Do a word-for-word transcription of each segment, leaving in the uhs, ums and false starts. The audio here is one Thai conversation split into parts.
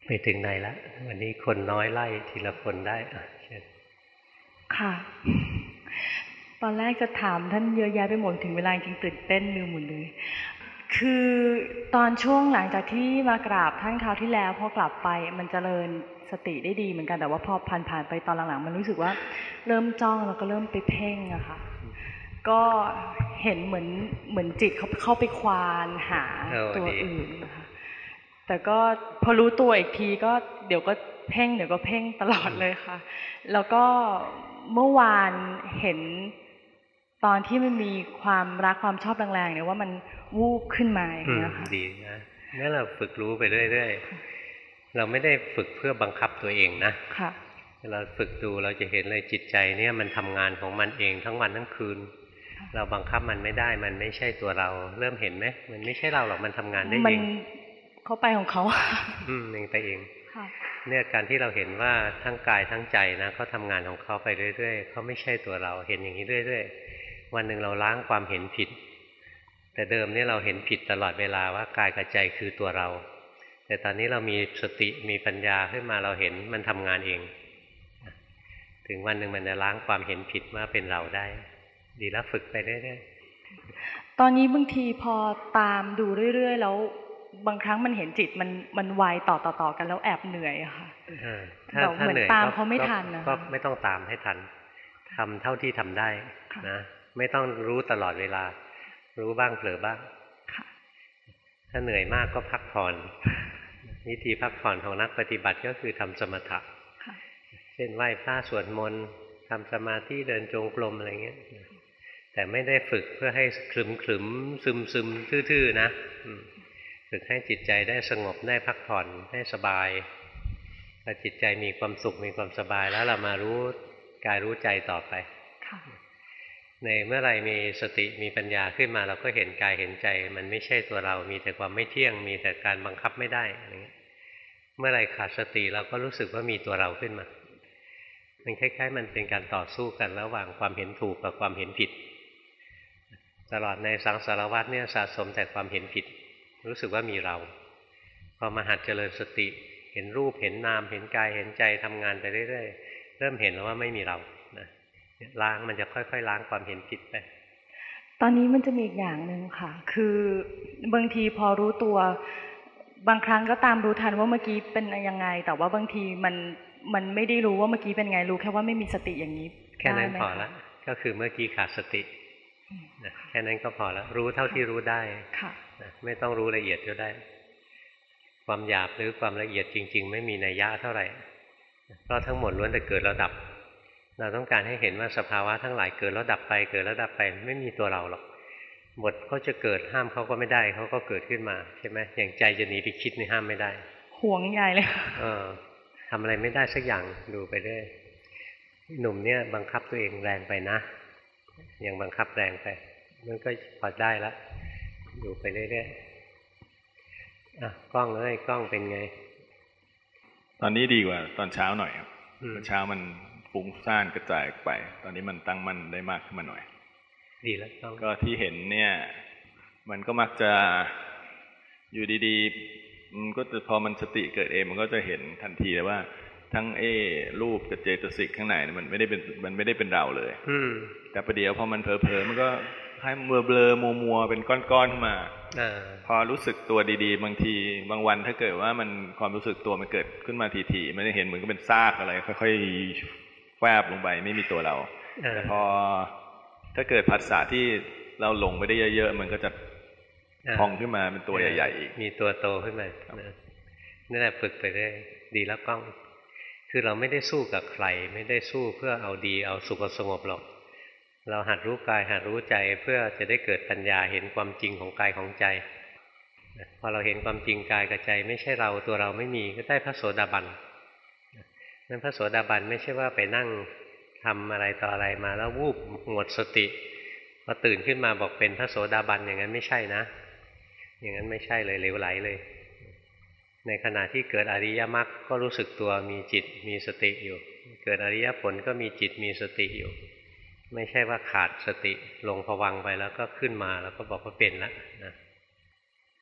ไปถึงไหนแล้ววันนี้คนน้อยไล่ทีละคนได้เชิญค่ะตอนแรกจะถามท่านเยอะแยะไปหมดถึงเวลาจริงตื่นเต้นลืมหมดเลยคือตอนช่วงหลังจากที่มากราบท่านคราวที่แล้วพอกลับไปมันเจริญสติได้ดีเหมือนกันแต่ว่าพอผ่านผ่านไปตอนหลังๆมันรู้สึกว่าเริ่มจ้องแล้วก็เริ่มไปเพ่งอะค่ะก็เห็นเหมือนเหมือนจิตเขาเข้าไปควานหาตัวอื่นนะคะแต่ก็พอรู้ตัวอีกทีก็เดี๋ยวก็เพ่งเดี๋ยวก็เพ่งตลอดเลยค่ะแล้วก็เมื่อวานเห็นตอนที่มันมีความรักความชอบแรงๆเนี่ยว่ามันวูบขึ้นมาอย่างเงี้ยค่ะดีนะนี่เราฝึกรู้ไปเรื่อยๆเราไม่ได้ฝึกเพื่อบังคับตัวเองนะค่ะเราฝึกดูเราจะเห็นเลยจิตใจเนี่ยมันทำงานของมันเองทั้งวันทั้งคืนเราบังคับมันไม่ได้มันไม่ใช่ตัวเราเริ่มเห็นไหมมันไม่ใช่เราหรอกมันทำงานได้เองเขาไปของเขาอืมเองไปเองเนี่ยการที่เราเห็นว่าทั้งกายทั้งใจนะเขาทำงานของเขาไปเรื่อยๆเขาไม่ใช่ตัวเราเห็นอย่างนี้เรื่อยๆวันหนึ่งเราล้างความเห็นผิดแต่เดิมเนี่ยเราเห็นผิดตลอดเวลาว่ากายกับใจคือตัวเราแต่ตอนนี้เรามีสติมีปัญญาขึ้นมาเราเห็นมันทำงานเองถึงวันหนึ่งมันจะล้างความเห็นผิดว่าเป็นเราได้ดีแล้วฝึกไปเรื่อยๆตอนนี้บางทีพอตามดูเรื่อยๆแล้วบางครั้งมันเห็นจิตมันมันไวต่อต่อต่อกันแล้วแอบเหนื่อยอะค่ะถ้าถ้าเหนื่อยตามเขาไม่ทันนะก็ไม่ต้องตามให้ทันทำเท่าที่ทำได้นะไม่ต้องรู้ตลอดเวลารู้บ้างเผลอบ้างถ้าเหนื่อยมากก็พักผ่อนวิธีพักผ่อนของนักปฏิบัติก็คือทำสมถะเช่นไหว้พระสวดมนต์ทำสมาธิเดินจงกรมอะไรเงี้ยแต่ไม่ได้ฝึกเพื่อให้คลึมคลึมซึมซึมทื่อๆนะฝึกให้จิตใจได้สงบได้พักผ่อนได้สบายพอจิตใจมีความสุขมีความสบายแล้วเรามารู้กายรู้ใจต่อไปในเมื่อไรมีสติมีปัญญาขึ้นมาเราก็เห็นกายเห็นใจมันไม่ใช่ตัวเรามีแต่ความไม่เที่ยงมีแต่การบังคับไม่ได้อะไรเงี้ยเมื่อไรขาดสติเราก็รู้สึกว่ามีตัวเราขึ้นมามันคล้ายๆมันเป็นการต่อสู้กันระหว่างความเห็นถูกกับความเห็นผิดตลอดในสังสารวัฏเนี่ยสะสมแต่ความเห็นผิดรู้สึกว่ามีเราพอมาหัดเจริญสติเห็นรูปเห็นนามเห็นกายเห็นใจทำงานไปเรื่อยๆเริ่มเห็นแล้วว่าไม่มีเรานะล้างมันจะค่อยๆล้างความเห็นผิดไปตอนนี้มันจะมีอีกอย่างหนึ่งค่ะคือบางทีพอรู้ตัวบางครั้งก็ตามรู้ทันว่าเมื่อกี้เป็นยังไงแต่ว่าบางทีมันมันไม่ได้รู้ว่าเมื่อกี้เป็นไงรู้แค่ว่าไม่มีสติอย่างนี้แค่นั้นพอละก็คือเมื่อกี้ขาดสติแค่นั้นก็พอแล้วรู้เท่าที่รู้ได้ไม่ต้องรู้ละเอียดก็ได้ความหยาบหรือความละเอียดจริงๆไม่มีนัยยะเท่าไหร่เพราะทั้งหมดล้วนแต่เกิดแล้วดับเราต้องการให้เห็นว่าสภาวะทั้งหลายเกิดแล้วดับไปเกิดแล้วดับไปไม่มีตัวเราหรอกบทเขาจะเกิดห้ามเขาก็ไม่ได้เขาก็เกิดขึ้นมาใช่ไหมอย่างใจจะหนีไปคิดนี่ห้ามไม่ได้ห่วงใหญ่เลยเออทำอะไรไม่ได้สักอย่างดูไปเรื่อยหนุ่มเนี่ยบังคับตัวเองแรงไปนะยังบังคับแรงไปมันก็พอได้แล้วดูไปเรื่อยๆอ่ะกล้องเลยกล้องเป็นไงตอนนี้ดีกว่าตอนเช้าหน่อยครับตอนเช้ามันฟุ้งซ่านกระจายไปตอนนี้มันตั้งมั่นได้มากขึ้นมาหน่อยดีแล้วก็ที่เห็นเนี่ยมันก็มักจะอยู่ดีๆมันก็จะพอมันสติเกิดเองมันก็จะเห็นทันทีเลยว่าทั้งเอรูปกับเจตสิกข้างในมันไม่ได้เป็นมันไม่ได้เป็นเราเลยแต่ประเดี๋ยวพอมันเผลอๆมันก็ให้เบลอเบลอมัวมัวเป็นก้อนๆขึ้นมาพอรู้สึกตัวดีๆบางทีบางวันถ้าเกิดว่ามันความรู้สึกตัวมันเกิดขึ้นมาทีๆมันจะเห็นเหมือนกับเป็นซากอะไรค่อยๆแวบลงไปไม่มีตัวเราแต่พอถ้าเกิดผัสสะที่เราหลงไปได้เยอะๆมันก็จะพองขึ้นมาเป็นตัวใหญ่ๆอีกมีตัวโตขึ้นมานี่แหละฝึกไปได้ดีแล้วกล้องคือเราไม่ได้สู้กับใครไม่ได้สู้เพื่อเอาดีเอาสุขสงบหรอกเราหัดรู้กายหัดรู้ใจเพื่อจะได้เกิดปัญญาเห็นความจริงของกายของใจพอเราเห็นความจริงกายกับใจไม่ใช่เราตัวเราไม่มีก็ได้พระโสดาบันนั้นพระโสดาบันไม่ใช่ว่าไปนั่งทำอะไรต่ออะไรมาแล้ววูบหมดสติพอตื่นขึ้นมาบอกเป็นพระโสดาบันอย่างนั้นไม่ใช่นะอย่างนั้นไม่ใช่เลยเหลวไหลเลยในขณะที่เกิดอริยมรรคก็รู้สึกตัวมีจิตมีสติอยู่เกิดอริยผลก็มีจิตมีสติอยู่ไม่ใช่ว่าขาดสติลงภวังค์ไปแล้วก็ขึ้นมาแล้วก็บอกว่าเป็นแล้วนะ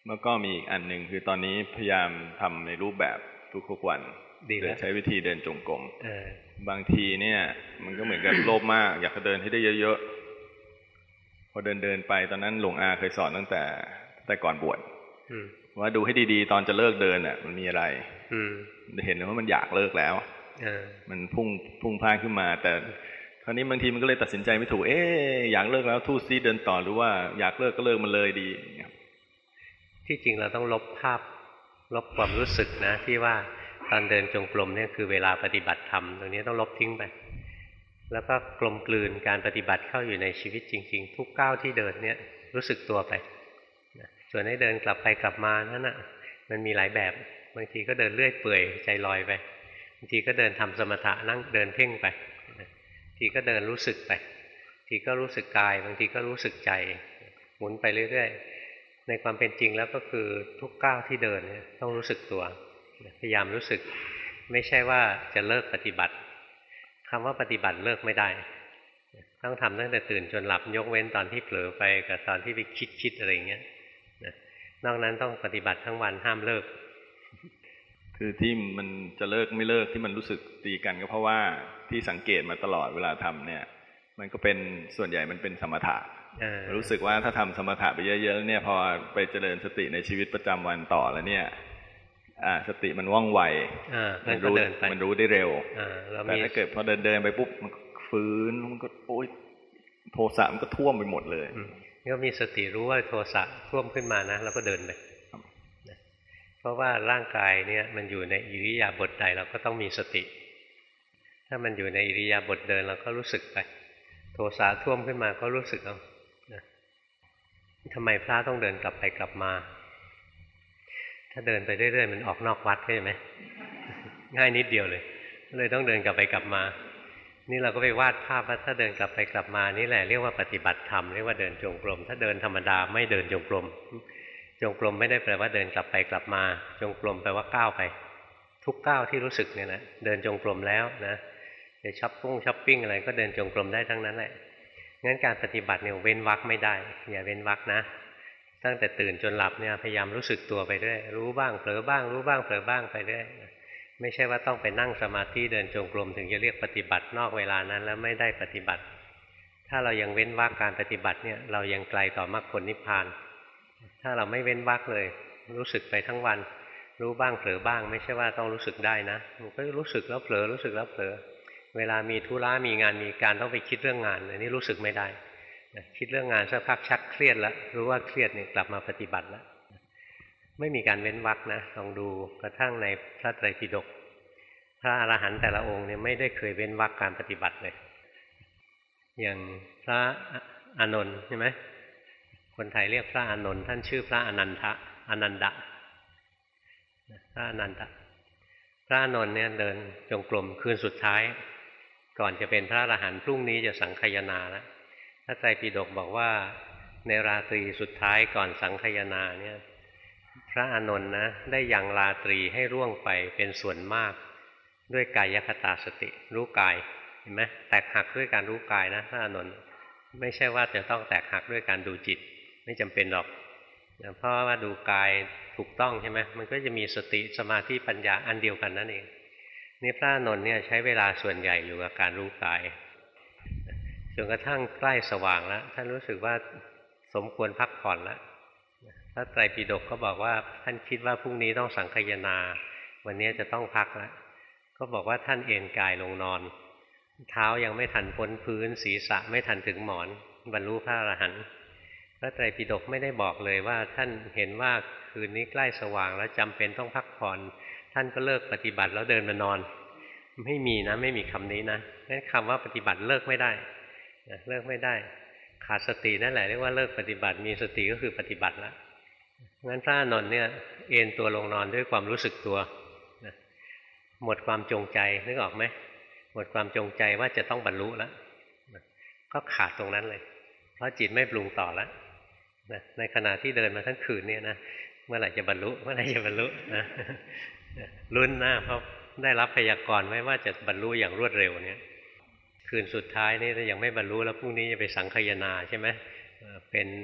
แล้วก็มีอีกอันหนึ่งคือตอนนี้พยายามทำในรูปแบบทุกๆวันดีแล้วใช้วิธีเดินจงกรมบางทีเนี่ยมันก็เหมือนกับโลภมากอยากจะเดินให้ได้เยอะๆพอเดินเดินไปตอนนั้นหลวงอาเคยสอนตั้งแต่แต่ก่อนบวชว่าดูให้ดีๆตอนจะเลิกเดินอ่ะมันมีอะไรเห็นเลยว่ามันอยากเลิกแล้วมันพุ่งพุ่งพลาดขึ้นมาแต่คราวนี้บางทีมันก็เลยตัดสินใจไม่ถูกเอ๊ะอยากเลิกแล้วทู่ซีเดินต่อหรือว่าอยากเลิกก็เลิกมันเลยดีที่จริงเราต้องลบภาพลบความรู้สึกนะที่ว่าตอนเดินจงกรมเนี่ยคือเวลาปฏิบัติธรรมตรงนี้ต้องลบทิ้งไปแล้วก็กลมกลืนการปฏิบัติเข้าอยู่ในชีวิตจริงๆทุกก้าวที่เดินเนี่ยรู้สึกตัวไปส่วนให้เดินกลับไปกลับมานั่นน่ะมันมีหลายแบบบางทีก็เดินเลื่อยเปื่อยใจลอยไปบางทีก็เดินทำสมถะนั่งเดินเพ่งไปบางทีก็เดินรู้สึกไปบางทีก็รู้สึกกายบางทีก็รู้สึกใจหมุนไปเรื่อยๆในความเป็นจริงแล้วก็คือทุกก้าวที่เดินเนี่ยต้องรู้สึกตัวพยายามรู้สึกไม่ใช่ว่าจะเลิกปฏิบัติคำว่าปฏิบัติเลิกไม่ได้ต้องทำตั้งแต่ตื่นจนหลับยกเว้นตอนที่เผลอไปกับตอนที่ไปคิดคิดอะไรอย่างเงี้ยนอกนั้นต้องปฏิบัติทั้งวันห้ามเลิกคือที่มันจะเลิกไม่เลิกที่มันรู้สึกตีกันก็เพราะว่าที่สังเกตมาตลอดเวลาทำเนี่ยมันก็เป็นส่วนใหญ่มันเป็นสมถะรู้สึกว่าถ้าทำสมถะไปเยอะๆเนี่ยพอไปเจริญสติในชีวิตประจำวันต่อแล้วเนี่ยอ่าสติมันว่องไวมันรู้มันรู้ได้เร็วแต่ถ้าเกิดพอเดินเดินไปปุ๊บมันฟื้นมันก็โอ๊ยโทสะมันก็ท่วมไปหมดเลยก็มีสติรู้ว่าโทสะท่วมขึ้นมานะแล้วก็เดินไปเพราะว่าร่างกายเนี่ยมันอยู่ในอิริยาบถใดเราก็ต้องมีสติถ้ามันอยู่ในอิริยาบถเดินเราก็รู้สึกไปโทสะท่วมขึ้นมาก็รู้สึกเอาทำไมพระต้องเดินกลับไปกลับมาถ้าเดินไปเรื่อยๆมันออกนอกวัดใช่ไหมง่ายนิดเดียวเลยเลยต้องเดินกลับไปกลับมานี่เราก็ไปวาดภาพว่าถ้าเดินกลับไปกลับมานี่แหละเรียกว่าปฏิบัติธรรมเรียกว่าเดินจงกรมถ้าเดินธรรมดาไม่เดินจงกรมจงกรมไม่ได้แปลว่าเดินกลับไปกลับมาจงกรมแปลว่าก้าวไปทุกก้าวที่รู้สึกเนี่ยนะเดินจงกรมแล้วนะจะช้อปปิ้งช้อปปิ้งอะไรก็เดินจงกรมได้ทั้งนั้นแหละงั้นการปฏิบัติเนี่ยเว้นวรรคไม่ได้อย่าเว้นวรรคนะตั้งแต่ตื่นจนหลับเนี่ยพยายามรู้สึกตัวไปด้วยรู้บ้างเผลอบ้างรู้บ้างเผลอบ้างไปด้วยไม่ใช่ว่าต้องไปนั่งสมาธิเดินจงกรมถึงจะเรียกปฏิบัตินอกเวลานั้นแล้วไม่ได้ปฏิบัติถ้าเรายังเว้นวรรคการปฏิบัติเนี่ยเรายังไกลต่อมรรคผลนิพพานถ้าเราไม่เว้นวรรคเลยรู้สึกไปทั้งวันรู้บ้างเผลอบ้างไม่ใช่ว่าต้องรู้สึกได้นะมันก็รู้สึกแล้วเผลอรู้สึกแล้วเผลอเวลามีธุระมีงานมีการต้องไปคิดเรื่องงานอันนี้รู้สึกไม่ได้คิดเรื่องงานสักพักชักเครียดแล้วรู้ว่าเครียดเนี่ยกลับมาปฏิบัติแล้วไม่มีการเว้นวรรคนะลองดูกระทั่งในพระไตรปิฎกพระอรหันต์แต่ละองค์เนี่ยไม่ได้เคยเว้นวรรคการปฏิบัติเลยอย่างพระอานนท์ใช่ไหมคนไทยเรียกพระอานนท์ท่านชื่อพระอนันทะอนันดะพระอนันทะพระอานนท์เนี่ยเดินจงกรมคืนสุดท้ายก่อนจะเป็นพระอรหันต์พรุ่งนี้จะสังคายนาแล้วพระไตรปิฎกบอกว่าในราตรีสุดท้ายก่อนสังคายนาเนี่ยพระอานนท์นะได้ยังราตรีให้ร่วงไปเป็นส่วนมากด้วยกายคตาสติรู้กายเห็นไหมแตกหักด้วยการรู้กายนะพระอานนท์ไม่ใช่ว่าจะต้องแตกหักด้วยการดูจิตไม่จำเป็นหรอกเพราะว่าดูกายถูกต้องใช่ไหมมันก็จะมีสติสมาธิปัญญาอันเดียวกันนั่นเองนี่พระอานนท์เนี่ยใช้เวลาส่วนใหญ่อยู่กับการรู้กายจนกระทั่งใกล้สว่างแล้วท่านรู้สึกว่าสมควรพักผ่อนแล้วพระไตรปิฎกก็บอกว่าท่านคิดว่าพรุ่งนี้ต้องสังคายนาวันนี้จะต้องพักแล้วก็บอกว่าท่านเอนกายลงนอนเท้ายังไม่ทันพ้นพื้นศีรษะไม่ทันถึงหมอนบรรลุพระอรหันต์พระไตรปิฎกไม่ได้บอกเลยว่าท่านเห็นว่าคืนนี้ใกล้สว่างแล้วจำเป็นต้องพักผ่อนท่านก็เลิกปฏิบัติแล้วเดินมานอนไม่มีนะไม่มีคำนี้นะงั้นคำว่าปฏิบัติเลิกไม่ได้เลิกไม่ได้ขาดสตินั่นแหละเรียกว่าเลิกปฏิบัติมีสติก็คือปฏิบัติแล้วงั้นพระอานนท์เนี่ยเอนตัวลงนอนด้วยความรู้สึกตัวหมดความจงใจนึกออกไหมหมดความจงใจว่าจะต้องบรรลุแล้วก็ขาดตรงนั้นเลยเพราะจิตไม่ปรุงต่อแล้วในขณะที่เดินมาทั้งคืนเนี่ยนะเมื่อไหร่จะบรรลุเมื่อไหร่จะบรรลุนะลุ้นนะเพราะได้รับพยากรณ์ไว้ว่าจะบรรลุอย่างรวดเร็วเนี่ยคืนสุดท้ายนี่ถ้ายังไม่บรรลุแล้วพรุ่งนี้จะไปสังคายนาใช่ไหมเป็นพ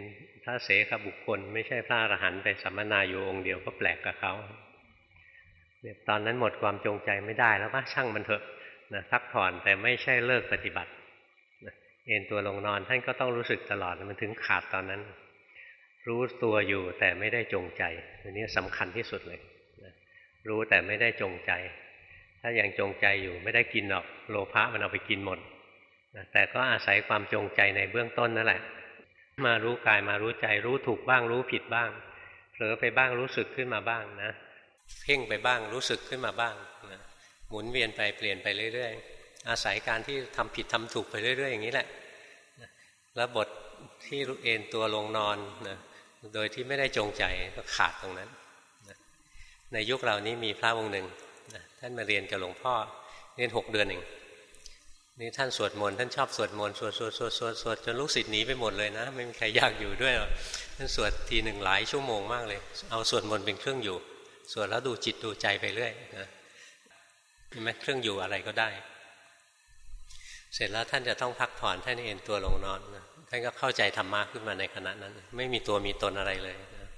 ระเสขบุคคลไม่ใช่พระอรหันต์ไปสัมมนาอยู่องค์เดียวก็แปลกกับเขาเนี่ยตอนนั้นหมดความจงใจไม่ได้แล้วว่าช่างมันเถอะนะพักผ่อนแต่ไม่ใช่เลิกปฏิบัตินะเอนตัวลงนอนท่านก็ต้องรู้สึกตลอดมันถึงขาดตอนนั้นรู้ตัวอยู่แต่ไม่ได้จงใจอันนี้สำคัญที่สุดเลยนะรู้แต่ไม่ได้จงใจถ้ายังจงใจอยู่ไม่ได้กินหรอกโลภะมันเอาไปกินหมดนะแต่ก็อาศัยความจงใจในเบื้องต้นนั่นแหละมารู้กายมารู้ใจรู้ถูกบ้างรู้ผิดบ้างเผลอไปบ้างรู้สึกขึ้นมาบ้างนะเพ่งไปบ้างรู้สึกขึ้นมาบ้างนะหมุนเวียนไปเปลี่ยนไปเรื่อยๆอาศัยการที่ทำผิดทำถูกไปเรื่อยๆอย่างนี้แหละนะแล้วบทที่เอนตัวลงนอนนะโดยที่ไม่ได้จงใจก็ขาดตรงนั้นนะในยุคเรานี้มีพระองค์หนึ่งนะท่านมาเรียนกับหลวงพ่อเรียนหกเดือนเองนี่ท่านสวดมนต์ท่านชอบสวดมนต์สวดสวดสวดสวดสวดจนลูกศิษย์หนีไปหมดเลยนะไม่มีใครอยากอยู่ด้วยหรอกท่านสวดทีหนึ่งหลายชั่วโมงมากเลยเอาสวดมนต์เป็นเครื่องอยู่สวดแล้วดูจิตดูใจไปเรื่อยนะเห็นไหมเครื่องอยู่อะไรก็ได้เสร็จแล้วท่านจะต้องพักผ่อนท่านเอนตัวลงนอนนะท่านก็เข้าใจธรรมะขึ้นมาในขณะนั้นไม่มีตัวมีตนอะไรเลยนะ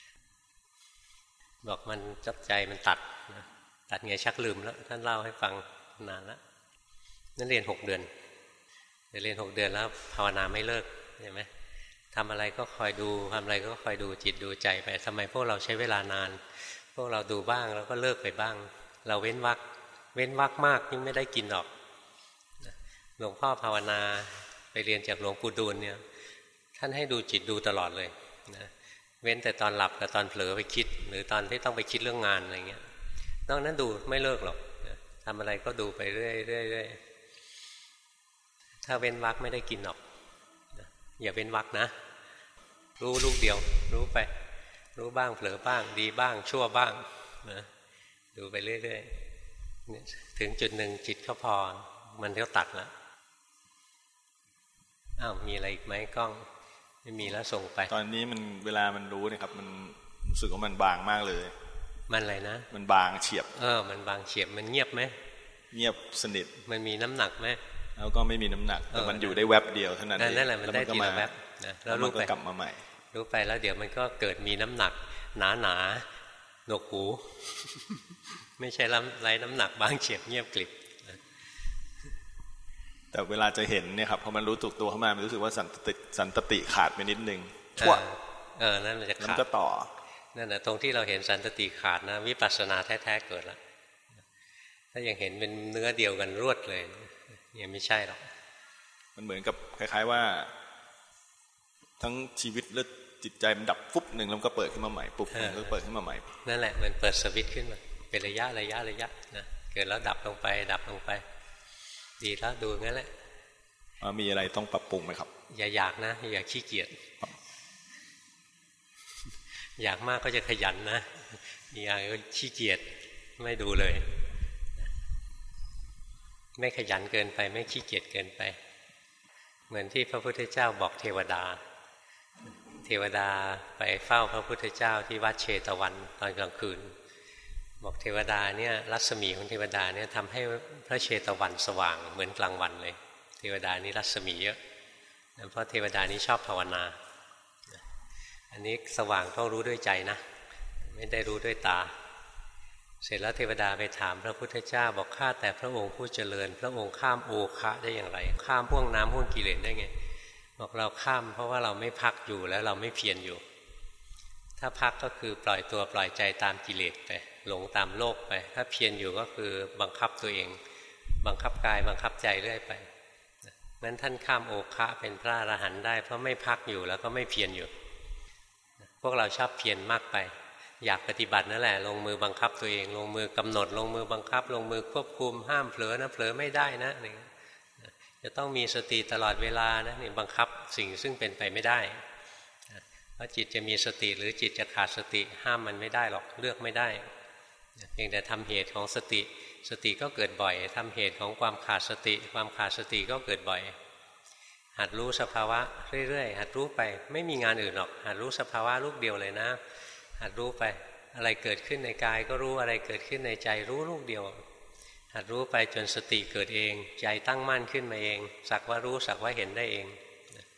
บอกมันจับใจมันตัดนะตัดไงชักลืมแล้วท่านเล่าให้ฟังนานแล้วนั่นเรียนหกเดือนเรียนหกเดือนแล้วภาวนาไม่เลิกเห็นไหมทำอะไรก็คอยดูทำอะไรก็คอยดูจิตดูใจไปทำไมพวกเราใช้เวลานานพวกเราดูบ้างแล้วก็เลิกไปบ้างเราเว้นวรรคเว้นวรรคมากยิ่งไม่ได้กินหรอกหลวงพ่อภาวนาไปเรียนจากหลวงปู่ดูลเนี่ยท่านให้ดูจิตดูตลอดเลยนะเว้นแต่ตอนหลับกับตอนเผลอไปคิดหรือตอนที่ต้องไปคิดเรื่องงานอะไรเงี้ยนอกนั้นดูไม่เลิกหรอกนะทำอะไรก็ดูไปเรื่อยๆถ้าเว้นวรรคไม่ได้กินหรอกนะอย่าเว้นวรรคนะรู้ลูกเดียวรู้ไปรู้บ้างเผลอบ้างดีบ้างชั่วบ้างนะดูไปเรื่อยๆถึงจุดหนึ่งจิตก็พอมันก็ตัดแล้วอ้าวมีอะไรอีกไหมกล้องไม่มีแล้วส่งไปตอนนี้มันเวลามันรู้เนี่ยครับมันรู้สึกว่ามันบางมากเลยมันอะไรนะมันบางเฉียบเออมันบางเฉียบมันเงียบไหมเงียบสนิทมันมีน้ำหนักไหมแล้วก็ไม่มีน้ำหนักแต่มันอยู่ได้แวบเดียวเท่านั้นเองนั่นแหละมันได้ทีละแวบนะแล้วรู้ไปกลับมาใหม่รู้ไปแล้วเดี๋ยวมันก็เกิดมีน้ำหนักหนาหนาหนวกหูไม่ใช่ไร้น้ำหนักบางเฉียบเงียบกลิบแต่เวลาจะเห็นเนี่ยครับพอมันรู้ตุกตัวเข้ามามันรู้สึกว่าสันติสันตติขาดไปนิดนึงชั่วเออนั่นมันจะขาดมันก็ต่อนั่นแหละตรงที่เราเห็นสันตติขาดนะวิปัสสนาแท้ๆเกิดแล้วถ้ายังเห็นเป็นเนื้อเดียวกันรวดเลยยังไม่ใช่หรอกมันเหมือนกับคล้ายๆว่าทั้งชีวิตและจิตใจมันดับฟุบหนึ่งแล้วก็เปิดขึ้นมาใหม่ปุ๊บแล้วก็เปิดขึ้นมาใหม่นั่นแหละมันเปิดสวิตช์ขึ้นมาเป็นระยะระยะระยะนะเกิดแล้วดับลงไปดับลงไปดีแล้วดูงั้นแหละมีอะไรต้องปรับปรุงไหมครับอย่าอยากนะอย่าขี้เกียจอยากมากก็จะขยันนะอยากก็ขี้เกียจไม่ดูเลยไม่ขยันเกินไปไม่ขี้เกียจเกินไปเหมือนที่พระพุทธเจ้าบอกเทวดาเทวดาไปเฝ้าพระพุทธเจ้าที่วัดเชตวันตอนกลางคืนบอกเทวดาเนี่ยรัศมีของเทวดาเนี่ยทำให้พระเชตวันสว่างเหมือนกลางวันเลยเทวดานี้รัศมีเยอะเพราะเทวดานี้ชอบภาวนาอันนี้สว่างต้องรู้ด้วยใจนะไม่ได้รู้ด้วยตาเสร็จแล้วเทวดาไปถามพระพุทธเจ้าบอกข้าแต่พระองค์ผู้เจริญพระองค์ข้ามโอคะได้อย่างไรข้ามพ่วงน้ำพ่วงกิเลสได้ไงบอกเราข้ามเพราะว่าเราไม่พักอยู่แล้วเราไม่เพียรอยู่ถ้าพักก็คือปล่อยตัวปล่อยใจตามกิเลสไปหลงตามโลกไปถ้าเพียรอยู่ก็คือบังคับตัวเองบังคับกายบังคับใจเรื่อยไปนั้นท่านข้ามโอคะเป็นพระอรหันต์ได้เพราะไม่พักอยู่แล้วก็ไม่เพียรอยู่พวกเราชอบเพียรมากไปอยากปฏิบัตินั่นแหละลงมือบังคับตัวเองลงมือกำหนดลงมือบังคับลงมือควบคุมห้ามเผลอนะเผลอไม่ได้นะนี่จะต้องมีสติตลอดเวลานะนี่บังคับสิ่งซึ่งเป็นไปไม่ได้เพราะจิตจะมีสติหรือจิตจะขาดสติห้ามมันไม่ได้หรอกเลือกไม่ได้เพียงแต่ทำเหตุของสติสติก็เกิดบ่อยทำเหตุของความขาดสติความขาดสติก็เกิดบ่อยหัดรู้สภาวะเรื่อยๆหัดรู้ไปไม่มีงานอื่นหรอกหัดรู้สภาวะลูกเดียวเลยนะหัดรู้ไปอะไรเกิดขึ้นในกายก็รู้อะไรเกิดขึ้นในใจรู้ลูกเดียวหัดรู้ไปจนสติเกิดเองใจตั้งมั่นขึ้นมาเองสักว่ารู้สักว่าเห็นได้เอง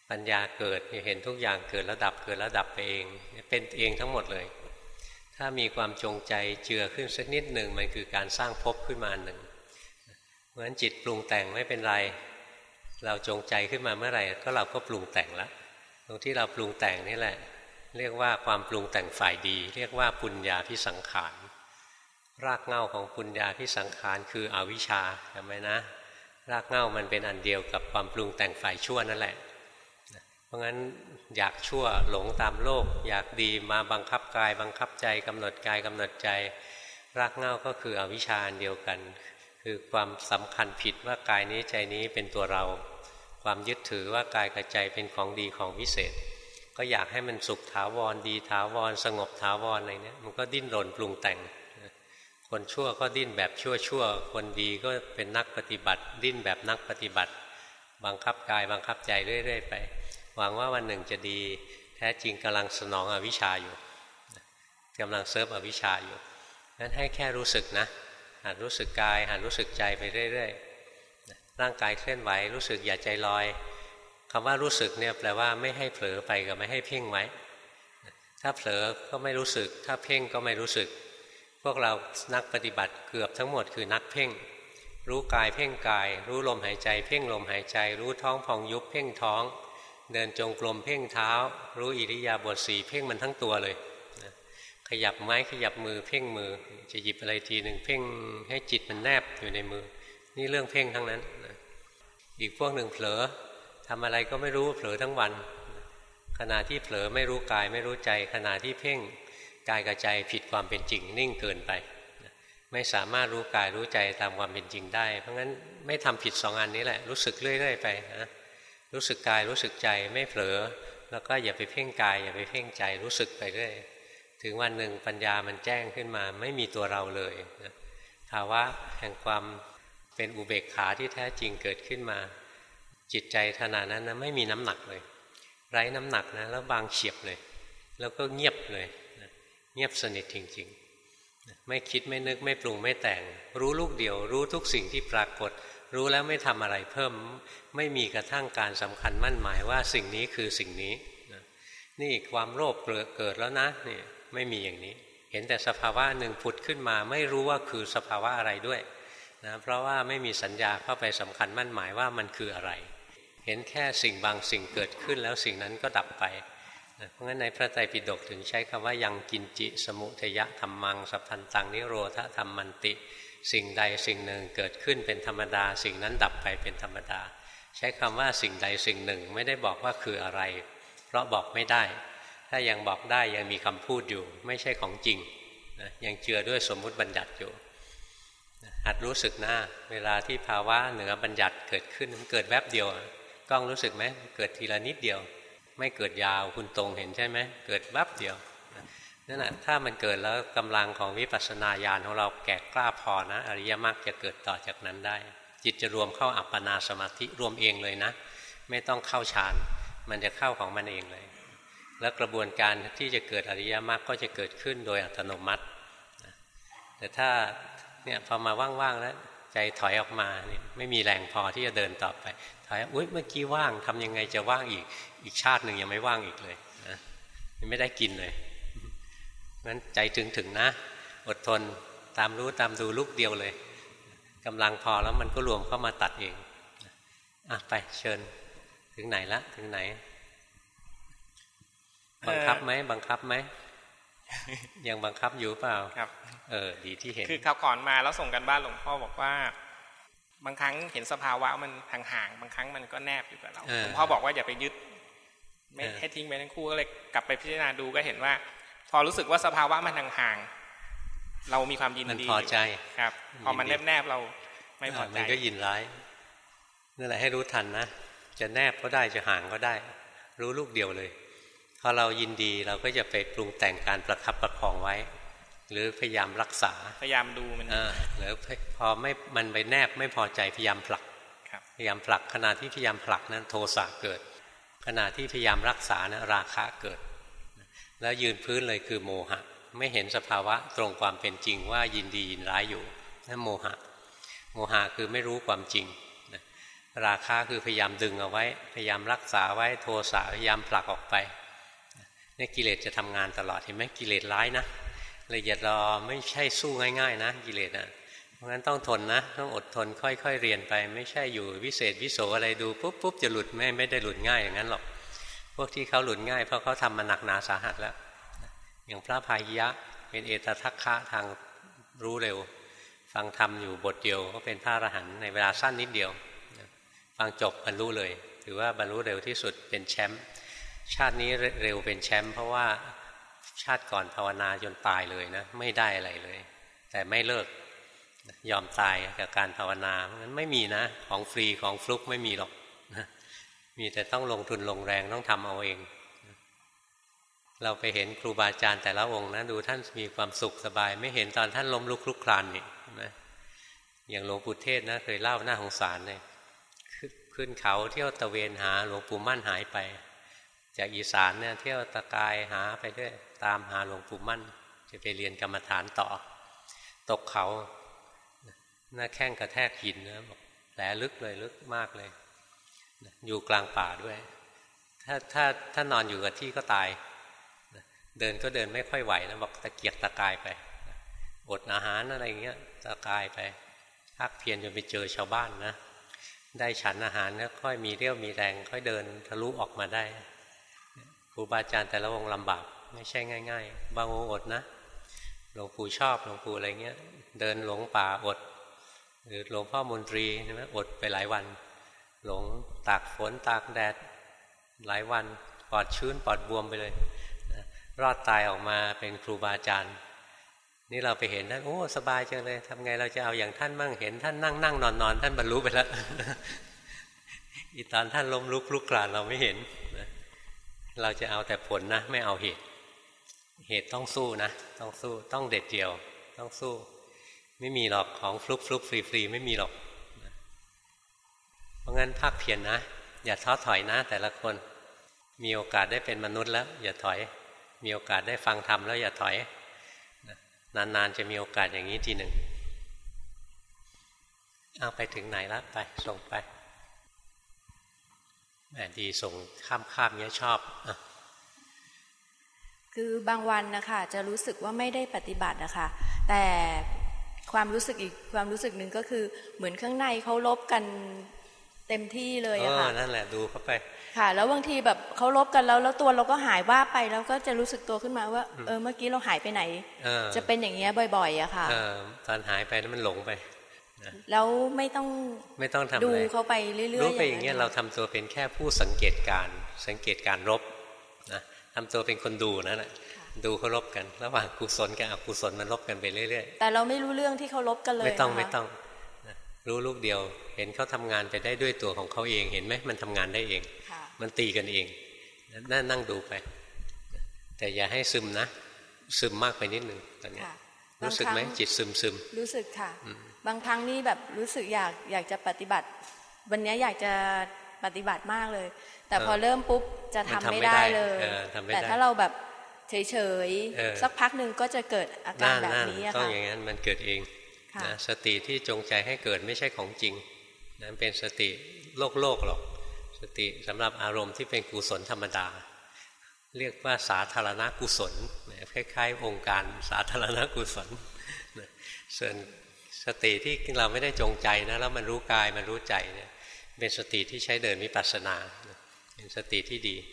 ปัญญาเกิดเห็นทุกอย่างเกิดแล้วดับเกิดแล้วดับไปเองเป็นเองทั้งหมดเลยถ้ามีความจงใจเจือขึ้นสักนิดหนึ่งมันคือการสร้างภพขึ้นมาหนึ่งเพราะฉะนั้นจิตปรุงแต่งไม่เป็นไรเราจงใจขึ้นมาเมื่อไหร่ก็เราก็ปรุงแต่งแล้วตรงที่เราปรุงแต่งนี่แหละเรียกว่าความปรุงแต่งฝ่ายดีเรียกว่าปุญญาภิสังขารรากเหง้าของปุญญาภิสังขารคืออวิชชาจำไว้นะรากเหง้ามันเป็นอันเดียวกับความปรุงแต่งฝ่ายชั่วนั่นแหละเพราะงั้นอยากชั่วหลงตามโลกอยากดีมาบังคับกายบังคับใจกำหนดกายกำหนดใจรากเหง้าก็คืออวิชชาอันเดียวกันคือความสำคัญผิดว่ากายนี้ใจนี้เป็นตัวเราความยึดถือว่ากายกับใจเป็นของดีของวิเศษก็อยากให้มันสุขถาวรดีถาวรสงบถาวรอะไรเนี้ยมันก็ดิ้นรนปรุงแต่งคนชั่วก็ดิ้นแบบชั่วชั่วคนดีก็เป็นนักปฏิบัติดิ้นแบบนักปฏิบัติบังคับกายบังคับใจเรื่อยๆไปหวังว่าวันหนึ่งจะดีแท้จริงกำลังสนองอวิชชาอยู่กำลังเซิร์ฟอวิชชาอยู่งั้นให้แค่รู้สึกนะหัดรู้สึกกายหัดรู้สึกใจไปเรื่อยๆร่างกายเคลื่อนไหวรู้สึกอย่าใจลอยคำว่ารู้สึกเนี่ยแปลว่าไม่ให้เผลอไปกับไม่ให้เพ่งไว้ถ้าเผลอก็ไม่รู้สึกถ้าเพ่งก็ไม่รู้สึกพวกเรานักปฏิบัติเกือบทั้งหมดคือนักเพ่งรู้กายเพ่งกายรู้ลมหายใจเพ่งลมหายใจรู้ท้องพองยุบเพ่งท้องเดินจงกรมเพ่งเท้ารู้อิริยาบถสี่เพ่งมันทั้งตัวเลยขยับไม้ขยับมือเพ่งมือจะหยิบอะไรทีหนึ่งเพ่งให้จิตมันแนบอยู่ในมือนี่เรื่องเพ่งทั้งนั้นอีกพวกหนึ่งเผลอทำอะไรก็ไม่รู้เผลอทั้งวันขณะที่เผลอไม่รู้กายไม่รู้ใจขณะที่เพ่งกายกับใจผิดความเป็นจริงนิ่งเกินไปไม่สามารถรู้กายรู้ใจตามความเป็นจริงได้เพราะงั้นไม่ทำผิดสองอันนี้แหละรู้สึกเรื่อยๆไปนะรู้สึกกายรู้สึกใจไม่เผลอแล้วก็อย่าไปเพ่งกายอย่าไปเพ่งใจรู้สึกไปเรื่อยถึงวันหนึ่งปัญญามันแจ้งขึ้นมาไม่มีตัวเราเลยนะภาวะแห่งความเป็นอุเบกขาที่แท้จริงเกิดขึ้นมาจิตใจขณะนั้นนะไม่มีน้ำหนักเลยไร้น้ำหนักนะแล้วบางเฉียบเลยแล้วก็เงียบเลยนะเงียบสนิทจริงๆนะไม่คิดไม่นึกไม่ปรุงไม่แต่งรู้ลูกเดียวรู้ทุกสิ่งที่ปรากฏรู้แล้วไม่ทำอะไรเพิ่มไม่มีกระทั่งการสำคัญมั่นหมายว่าสิ่งนี้คือสิ่งนี้นะนี่ความโลภเกิดแล้วนะนี่ไม่มีอย่างนี้เห็นแต่สภาวะหนึ่งผุดขึ้นมาไม่รู้ว่าคือสภาวะอะไรด้วยนะเพราะว่าไม่มีสัญญาเข้าไปสำคัญมั่นหมายว่ามันคืออะไรเห็นแค่สิ่งบางสิ่งเกิดขึ้นแล้วสิ่งนั้นก็ดับไปนะเพราะงั้นในพระไตรปิฎกถึงใช้คำว่ายังกินจิสมุทยะธัมมังสัพพันตังนิโรธธัมมันติสิ่งใดสิ่งหนึ่งเกิดขึ้นเป็นธรรมดาสิ่งนั้นดับไปเป็นธรรมดาใช้คำว่าสิ่งใดสิ่งหนึ่งไม่ได้บอกว่าคืออะไรเพราะบอกไม่ได้ถ้ายังบอกได้ยังมีคำพูดอยู่ไม่ใช่ของจริงนะยังเจือด้วยสมมุติบัญญัติอยู่หัดรู้สึกนะเวลาที่ภาวะเหนือบัญญัติเกิดขึ้นมันเกิดแวบเดียวกล้องรู้สึกไหมเกิดทีละนิดเดียวไม่เกิดยาวคุณตรงเห็นใช่ไหมเกิดแวบเดียวนั่นแหละถ้ามันเกิดแล้วกำลังของวิปัสสนาญาณของเราแก่กล้าพอนะอริยมรรคจะเกิดต่อจากนั้นได้จิตจะรวมเข้าอัปปนาสมาธิรวมเองเลยนะไม่ต้องเข้าฌานมันจะเข้าของมันเองเลยแล้วกระบวนการที่จะเกิดอริยมรรคก็จะเกิดขึ้นโดยอัตโนมัติแต่ถ้าเนี่ยพอมาว่างๆแล้วใจถอยออกมาเนี่ยไม่มีแรงพอที่จะเดินต่อไปถอยอุ๊ยเมื่อกี้ว่างทำยังไงจะว่างอีกอีกชาติหนึ่งยังไม่ว่างอีกเลยนะไม่ได้กินเลยงั้นใจถึงๆนะอดทนตามรู้ตามดูลูกเดียวเลยกำลังพอแล้วมันก็รวมเข้ามาตัดเองอ่ะไปเชิญถึงไหนละถึงไหนบังคับไหมบังคับไหมยังบังคับอยู่เปล่าครับเออดีที่เห็นคือคราวก่อนมาแล้วส่งกันบ้านหลวงพ่อบอกว่าบางครั้งเห็นสภาวะมันห่างๆบางครั้งมันก็แนบอยู่กับเราหลวงพ่อบอกว่าอย่าไปยึดไม่ให้ทิ้งไปทั้งคู่ก็เลยกลับไปพิจารณาดูก็เห็นว่าพอรู้สึกว่าสภาวะมันห่างๆเรามีความยินดีพอใจครับพอมันแนบๆเราไม่พอใจมันก็ยินร้ายนั่นแหละให้รู้ทันนะจะแนบก็ได้จะห่างก็ได้รู้ลูกเดียวเลยพอเรายินดีเราก็จะไปปรุงแต่งการประคับประคองไว้หรือพยายามรักษาพยายามดูมันหรือพอไม่มันไปแนบไม่พอใจพยายามผลักพยายามผลักขณะที่พยายามผลักนั้นโทสะเกิดขณะที่พยายามรักษานะราคะเกิดแล้วยืนพื้นเลยคือโมหะไม่เห็นสภาวะตรงความเป็นจริงว่ายินดียินร้ายอยู่นั่นโมหะโมหะคือไม่รู้ความจริงราคะคือพยายามดึงเอาไว้พยายามรักษาไว้โทสะพยายามผลักออกไปนี่กิเลสจะทำงานตลอดเห็นไหมกิเลสร้ายนะเลยอย่ารอไม่ใช่สู้ง่ายๆนะกิเลสนะเพราะงั้นต้องทนนะต้องอดทนค่อยๆเรียนไปไม่ใช่อยู่วิเศษวิโสอะไรดูปุ๊บปุ๊บจะหลุดไม่ไม่ได้หลุดง่ายอย่างนั้นหรอกพวกที่เขาหลุดง่ายเพราะเขาทำมาหนักหนาสาหัสแล้วอย่างพระพายะเป็นเอตทัคคะทางรู้เร็วฟังธรรมอยู่บทเดียวก็เป็นพระอรหันต์ในเวลาสั้นนิดเดียวฟังจบบรรลุเลยถือว่าบรรลุเร็วที่สุดเป็นแชมป์ชาตินี้เร็วเป็นแชมป์เพราะว่าชาติก่อนภาวนาจนตายเลยนะไม่ได้อะไรเลยแต่ไม่เลิกยอมตายกับการภาวนางั้นไม่มีนะของฟรีของฟลุกไม่มีหรอกมีแต่ต้องลงทุนลงแรงต้องทำเอาเองเราไปเห็นครูบาอาจารย์แต่ละองค์นะดูท่านมีความสุขสบายไม่เห็นตอนท่านล้มลุกคลุกคลานนี่นะอย่างหลวงปู่เทศนะเคยเล่าหน้าสงสารเลยขึ้นเขาเที่ยวตะเวนหาหลวงปู่มั่นหายไปจากอีสานเนี่ยเที่ยวตะกายหาไปด้วยตามหาหลวงปู่มั่นจะไปเรียนกรรมฐานต่อตกเขาหน้าแข้งกระแทกหินนะบอกแผลลึกเลยลึกมากเลยอยู่กลางป่าด้วยถ้าถ้าถ้านอนอยู่กับที่ก็ตายเดินก็เดินไม่ค่อยไหวนะบอกตะเกียกตะกายไปอดอาหารอะไรเงี้ยตะกายไปภาคเพียรจนไปเจอชาวบ้านนะได้ฉันอาหารแล้วค่อยมีเรี่ยวมีแรงค่อยเดินทะลุออกมาได้ครูบาอาจารย์แต่ละองค์ลำบากไม่ใช่ง่ายๆบางองค์อดนะหลวงปู่ชอบหลวงปู่อะไรเงี้ยเดินหลงป่าอดหรือหลวงพ่อมนตรีใช่ไหมอดไปหลายวันหลงตากฝนตากแดดหลายวันปอดชื้นปอดบวมไปเลยรอดตายออกมาเป็นครูบาอาจารย์นี่เราไปเห็นท่านโอ้สบายจังเลยทำไงเราจะเอาอย่างท่านมั่งเห็นท่านนั่งนั่งนอนนอนท่านบรรลุไปแล้ว อีตอนท่านล้มลุกลุกคลานเราไม่เห็นเราจะเอาแต่ผลนะไม่เอาเหตุเหตุต้องสู้นะต้องสู้ต้องเด็ดเดี่ยวต้องสู้ไม่มีหรอกของฟลุกฟลุกฟรีฟรีไม่มีหรอกเพราะงั้นภาคเพียร นะอย่าท้อถอยนะแต่ละคนมีโอกาสได้เป็นมนุษย์แล้วอย่าถอยมีโอกาสได้ฟังธรรมแล้วอย่าถอยนานๆจะมีโอกาสอย่างนี้ทีหนึ่งเอาไปถึงไหนแล้วไปส่งไปแหมดีส่งข้ามๆเนี้ยชอบอ่ะคือบางวันนะคะจะรู้สึกว่าไม่ได้ปฏิบัตินะคะแต่ความรู้สึกอีกความรู้สึกหนึ่งก็คือเหมือนข้างในเขาลบกันเต็มที่เลยอะค่ะนั่นแหละดูเข้าไปค่ะแล้วบางทีแบบเขาลบกันแล้วแล้วตัวเราก็หายว่าไปแล้วก็จะรู้สึกตัวขึ้นมาว่าเออเมื่อกี้เราหายไปไหนจะเป็นอย่างเงี้ยบ่อยๆอะค่ะตอนหายไปนั้นมันหลงไปแล้วไม่ต้องไม่ต้องทำอะไรดูเขาไปเรื่อยๆรู้ไปอย่างเงี้ยเราทำตัวเป็นแค่ผู้สังเกตการสังเกตการรบนะทำตัวเป็นคนดูนั่นแหละดูเขารบกันระหว่างกุศลกับอกุศลมันรบกันไปเรื่อยๆแต่เราไม่รู้เรื่องที่เขารบกันเลยไม่ต้องไม่ต้องรู้ลูกเดียวเห็นเขาทำงานไปได้ด้วยตัวของเขาเองเห็นไหมมันทำงานได้เองมันตีกันเองนั่งนั่งดูไปแต่อย่าให้ซึมนะซึมมากไปนิดหนึ่งตอนนี้รู้สึกไหมจิตซึมซึมรู้สึกค่ะบางครั้งนี่แบบรู้สึกอยากอยากจะปฏิบัติวันนี้อยากจะปฏิบัติมากเลยแต่พอเริ่มปุ๊บจะทำไม่ได้เลยแต่ถ้าเราแบบเฉยๆสักพักหนึ่งก็จะเกิดอาการแบบนี้ค่ะต้องอย่างนั้นมันเกิดเองนะสติที่จงใจให้เกิดไม่ใช่ของจริงนั้นเป็นสติโลกโลกหรอกสติสำหรับอารมณ์ที่เป็นกุศลธรรมดาเรียกว่าสาธารณกุศลคล้ายๆองค์การสาธารณกุศลส่วนสติที่เราไม่ได้จงใจนะแล้วมันรู้กายมันรู้ใจเนี่ยเป็นสติที่ใช้เดินวิปัสสนาเป็นสติที่ดี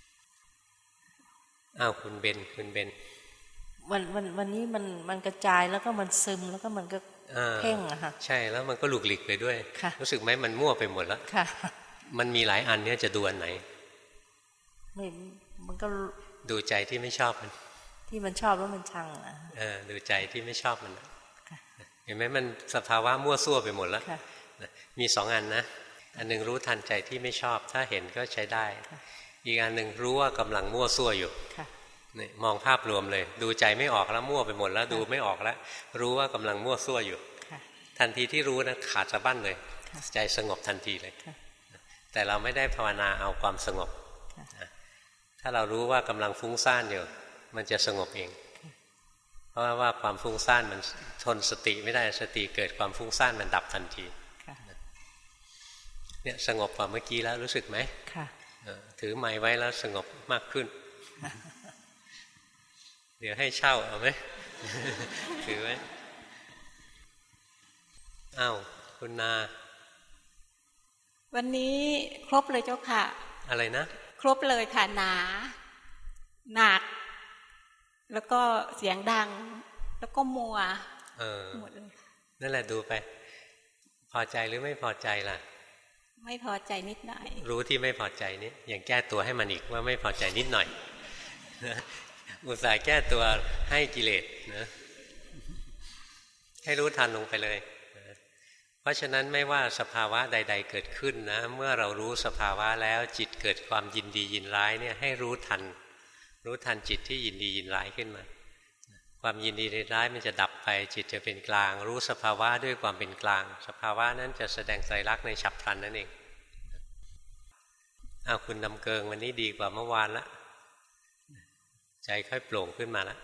อ้าวคุณเบนคุณเบนวันวันวันนี้มันมันกระจายแล้วก็มันซึมแล้วก็มันก็เพ่งอะค่ะใช่แล้วมันก็หลุกหลีกไปด้วยรู้สึกไหมมันมั่วไปหมดแล้วมันมีหลายอันเนี่ยจะดูอันไหนไม่มันก็ดูใจที่ไม่ชอบมันที่มันชอบแล้วมันชังอะเออดูใจที่ไม่ชอบมันเห็นไหมมันสภาวะมั่วซั่วไปหมดแล้วมีสองอันนะอันหนึ่งรู้ทันใจที่ไม่ชอบถ้าเห็นก็ใช้ได้อีกอันหนึ่งรู้ว่ากำลังมั่วซั่วอยู่นี่มองภาพรวมเลยดูใจไม่ออกแล้วมั่วไปหมดแล้วดูไม่ออกแล้วรู้ว่ากำลังมั่วซั่วอยู่ทันทีที่รู้นะขาดสะบั้นเลยใจสงบทันทีเลยแต่เราไม่ได้ภาวนาเอาความสงบถ้าเรารู้ว่ากำลังฟุ้งซ่านอยู่มันจะสงบเองเพราะว่าความฟุ้งซ่านมันทนสติไม่ได้สติเกิดความฟุ้งซ่านมันดับทันทีเนี่ยสงบกว่าเมื่อกี้แล้วรู้สึกไหมค่ะถือไม้ไว้แล้วสงบมากขึ้นเดี๋ยวให้เช่าเอาไหมถือไว้อ้าวคุณนาวันนี้ครบเลยเจ้าค่ะอะไรนะครบเลยค่ะหนาหนักแล้วก็เสียงดังแล้วก็มัวเออหมดเลยนั่นแหละดูไปพอใจหรือไม่พอใจล่ะไม่พอใจนิดหน่อยรู้ที่ไม่พอใจนี้อย่างแก้ตัวให้มันอีกว่าไม่พอใจนิดหน่อยอุตส่าห์แก้ตัวให้กิเลสนะให้รู้ทันลงไปเลยเพราะฉะนั้นไม่ว่าสภาวะใดๆเกิดขึ้นนะเมื่อเรารู้สภาวะแล้วจิตเกิดความยินดียินร้ายเนี่ยให้รู้ทันรู้ทันจิตที่ยินดียินร้ายขึ้นมาความยินดียินร้ายมันจะดับไปจิตจะเป็นกลางรู้สภาวะด้วยความเป็นกลางสภาวะนั้นจะแสดงไตรลักษณ์ในฉับพลันนั่นเองอ้าวคุณนำเกิงวันนี้ดีกว่าเมื่อวานละใจค่อยโปร่งขึ้นมาแล้ว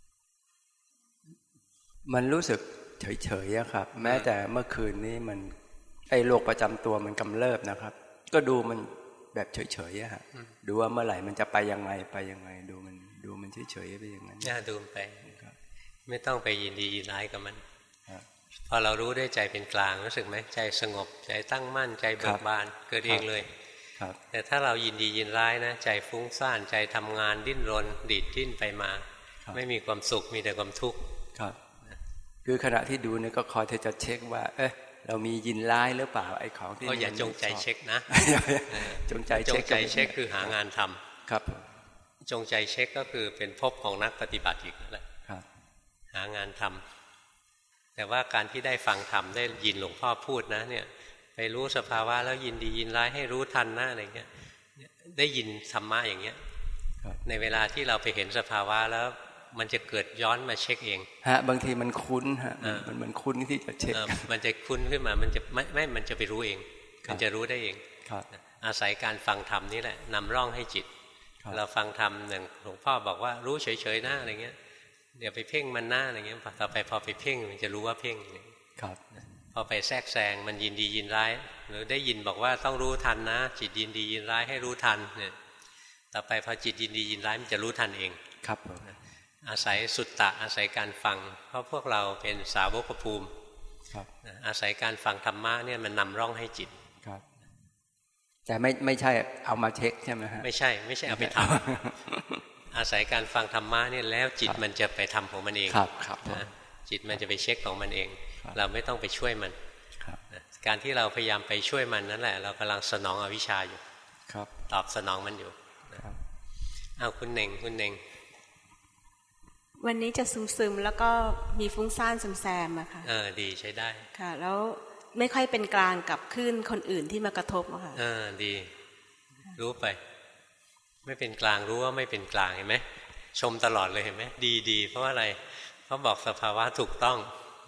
มันรู้สึกเฉยๆครับแม้แต่เมื่อคืนนี้มันไอ้โรคประจำตัวมันกำเริบนะครับก็ดูมันแบบเฉยๆอะฮะดูว่าเมื่อไหร่มันจะไปยังไงไปยังไงดูมันดูมันเฉยๆไปอย่างนั้นน่าดูไปไม่ต้องไปยินดียินร้ายกับมันพอเรารู้ด้วยใจเป็นกลางรู้สึกไหมใจสงบใจตั้งมั่นใจเบิกบานเกิดเองเลยแต่ถ้าเรายินดียินร้ายนะใจฟุ้งซ่านใจทำงานดิ้นรนดีดดิ้นไปมาไม่มีความสุขมีแต่ความทุกข์คือขณะที่ดูนี่ก็คอยจะเช็คว่าเอ๊ะเรามียินร้ายหรือเปล่าไอ้ของที่ก็อย่าจงใจเช็คนะจงใจจงใจเช็คคือหางานทำครับจงใจเช็คก็คือเป็นภพของนักปฏิบัติอีกนั่นแหละหางานทำแต่ว่าการที่ได้ฟังธรรมได้ยินหลวงพ่อพูดนะเนี่ยไปรู้สภาวะแล้วยินดียินร้ายให้รู้ทันนะอะไรเงี้ยได้ยินธรรมะอย่างเงี้ยในเวลาที่เราไปเห็นสภาวะแล้วมันจะเกิดย้อนมาเช็คเองฮะบางทีมันคุ้นฮะมันเหมือนคุ้นที่จะเช็คมันจะคุ้นขึ้นมามันจะไม่ไม่มันจะไปรู้เองมันจะรู้ได้เองอาศัยการฟังธรรมนี่แหละนำร่องให้จิตเราฟังธรรมอย่างหลวงพ่อบอกว่ารู้เฉยๆนะอะไรเงี้ยเดี๋ยวไปเพ่งมันหน้าอะไรเงี้ยต่อไปพอไปเพ่งมันจะรู้ว่าเพ่งครับพอไปแทรกแซงมันยินดียินร้ายหรือได้ยินบอกว่าต้องรู้ทันนะจิตยินดียินร้ายให้รู้ทันเนี่ยต่อไปพอจิตยินดียินร้ายมันจะรู้ทันเองครับอาศัยสุตตะอาศัยการฟังเพราะพวกเราเป็นสาวกภูมิอาศัยการฟังธรรมะเนี่ยมันนำร่องให้จิตครับแต่ไม่ไม่ใช่เอามาเช็คใช่ไหมฮะไม่ใช่ไม่ใช่เอาไปทำอาศัยการฟังธรรมะเนี่ยแล้วจิตมันจะไปทำของมันเองครับครับจิตมันจะไปเช็คของมันเองเราไม่ต้องไปช่วยมันการที่เราพยายามไปช่วยมันนั่นแหละเรากำลังสนองอวิชชาอยู่ตอบสนองมันอยู่เอาคุณเน่งคุณเน่งวันนี้จะซึมๆแล้วก็มีฟุ้งซ่านซึมแซมอะค่ะเออดีใช้ได้ค่ะแล้วไม่ค่อยเป็นกลางกับคลื่นคนอื่นที่มากระทบอะค่ะเออดีรู้ไปไม่เป็นกลางรู้ว่าไม่เป็นกลางเห็นไหมชมตลอดเลยเห็นไหมดีดีเพราะว่าอะไรเพราะบอกสภาวะถูกต้อง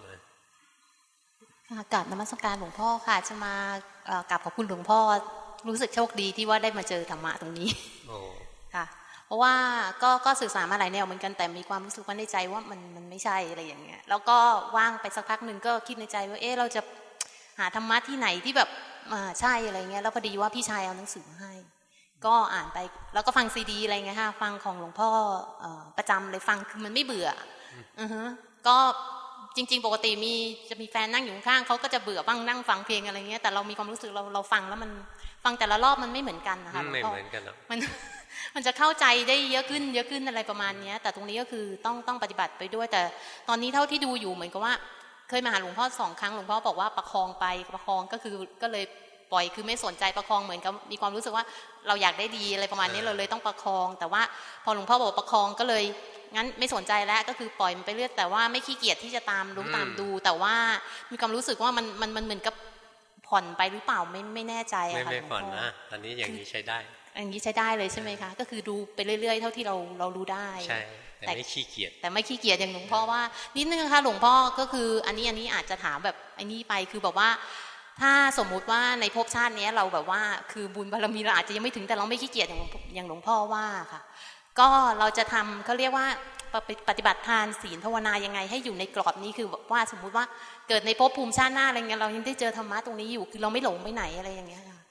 กราบนมัสการหลวงพ่อค่ะจะมากราบขอบคุณหลวงพ่อรู้สึกโชคดีที่ว่าได้มาเจอธรรมะตรงนี้ค่ะเพราะว่าก็ก็สื่อสารมาหลายแนวเหมือนกันแต่มีความรู้สึกว่าในใจว่ามันมันไม่ใช่อะไรอย่างเงี้ยแล้วก็ว่างไปสักพักหนึ่งก็คิดในใจว่าเอ๊ะเราจะหาธรรมะที่ไหนที่แบบใช่อะไรเงี้ยแล้วพอดีว่าพี่ชายเอาหนังสือมาให้ก็อ่านไปแล้วก็ฟังซีดีอะไรเงี้ยค่ะฟังของหลวงพ่อประจำเลยฟังคือมันไม่เบื่ออือฮะก็จริงๆปกติมีจะมีแฟนนั่งอยู่ข้างเขาก็จะเบื่อบ้างนั่งฟังเพลงอะไรเงี้ยแต่เรามีความรู้สึกเราเราฟังแล้วมันฟังแต่ละรอบมันไม่เหมือนกันนะคะไม่เหมือนกันหรอกมันมันจะเข้าใจได้เยอะขึ้นเยอะขึ้นอะไรประมาณนี้แต่ตรงนี้ก็คือต้องต้องปฏิบัติไปด้วยแต่ตอนนี้เท่าที่ดูอยู่เหมือนกับว่าเคยมาหาหลวงพ่อสองครั้งหลวงพ่อบอกว่าประคองไปประคองก็คือก็เลยปล่อยคือไม่สนใจประคองเหมือนกับมีความรู้สึกว่าเราอยากได้ดีอะไรประมาณนี้เราเลยต้องประคองแต่ว่าพอหลวงพ่อบอกประคองก็เลยงั้นไม่สนใจแล้วก็คือปล่อยมันไปเรื่อยแต่ว่าไม่ขี้เกียจที่จะตามรู้ตามดูแต่ว่ามีความรู้สึกว่ามันมันมันเหมือนกับผ่อนไปหรือเปล่าไม่ไม่แน่ใจอะค่ะไม่ไม่ผ่อนนะตอนนี้อย่างนี้ใช้ได้อย่างนี้ใช้ได้เลยใช่ไหมคะก็คือดูไปเรื่อยๆเท่าที่เราเรารู้ได้ใช่แต่ไม่ขี้เกียจแต่ไม่ขี้เกียจอย่างหลวงพ่อว่านิดนึงค่ะหลวงพ่อก็คืออันนี้อันนี้อาจจะถามแบบอันนี้ไปคือแบบว่าถ้าสมมุติว่าในภพชาตินี้เราแบบว่าคือบุญบารมีเราอาจจะยังไม่ถึงแต่เราไม่ขี้เกียจอย่างอย่างหลวงพ่อว่าค่ะก็เราจะทำเขาเรียกว่าปฏิบัติทานศีลภาวนายังไงให้อยู่ในกรอบนี้คือว่าสมมุติว่าเกิดในภพภูมิชาติหน้าอะไรเงี้ยเรายังได้เจอธรรมะตรงนี้อยู่คือเราไม่หลงไปไหนอะไรอย่างเงี้ยค่ะ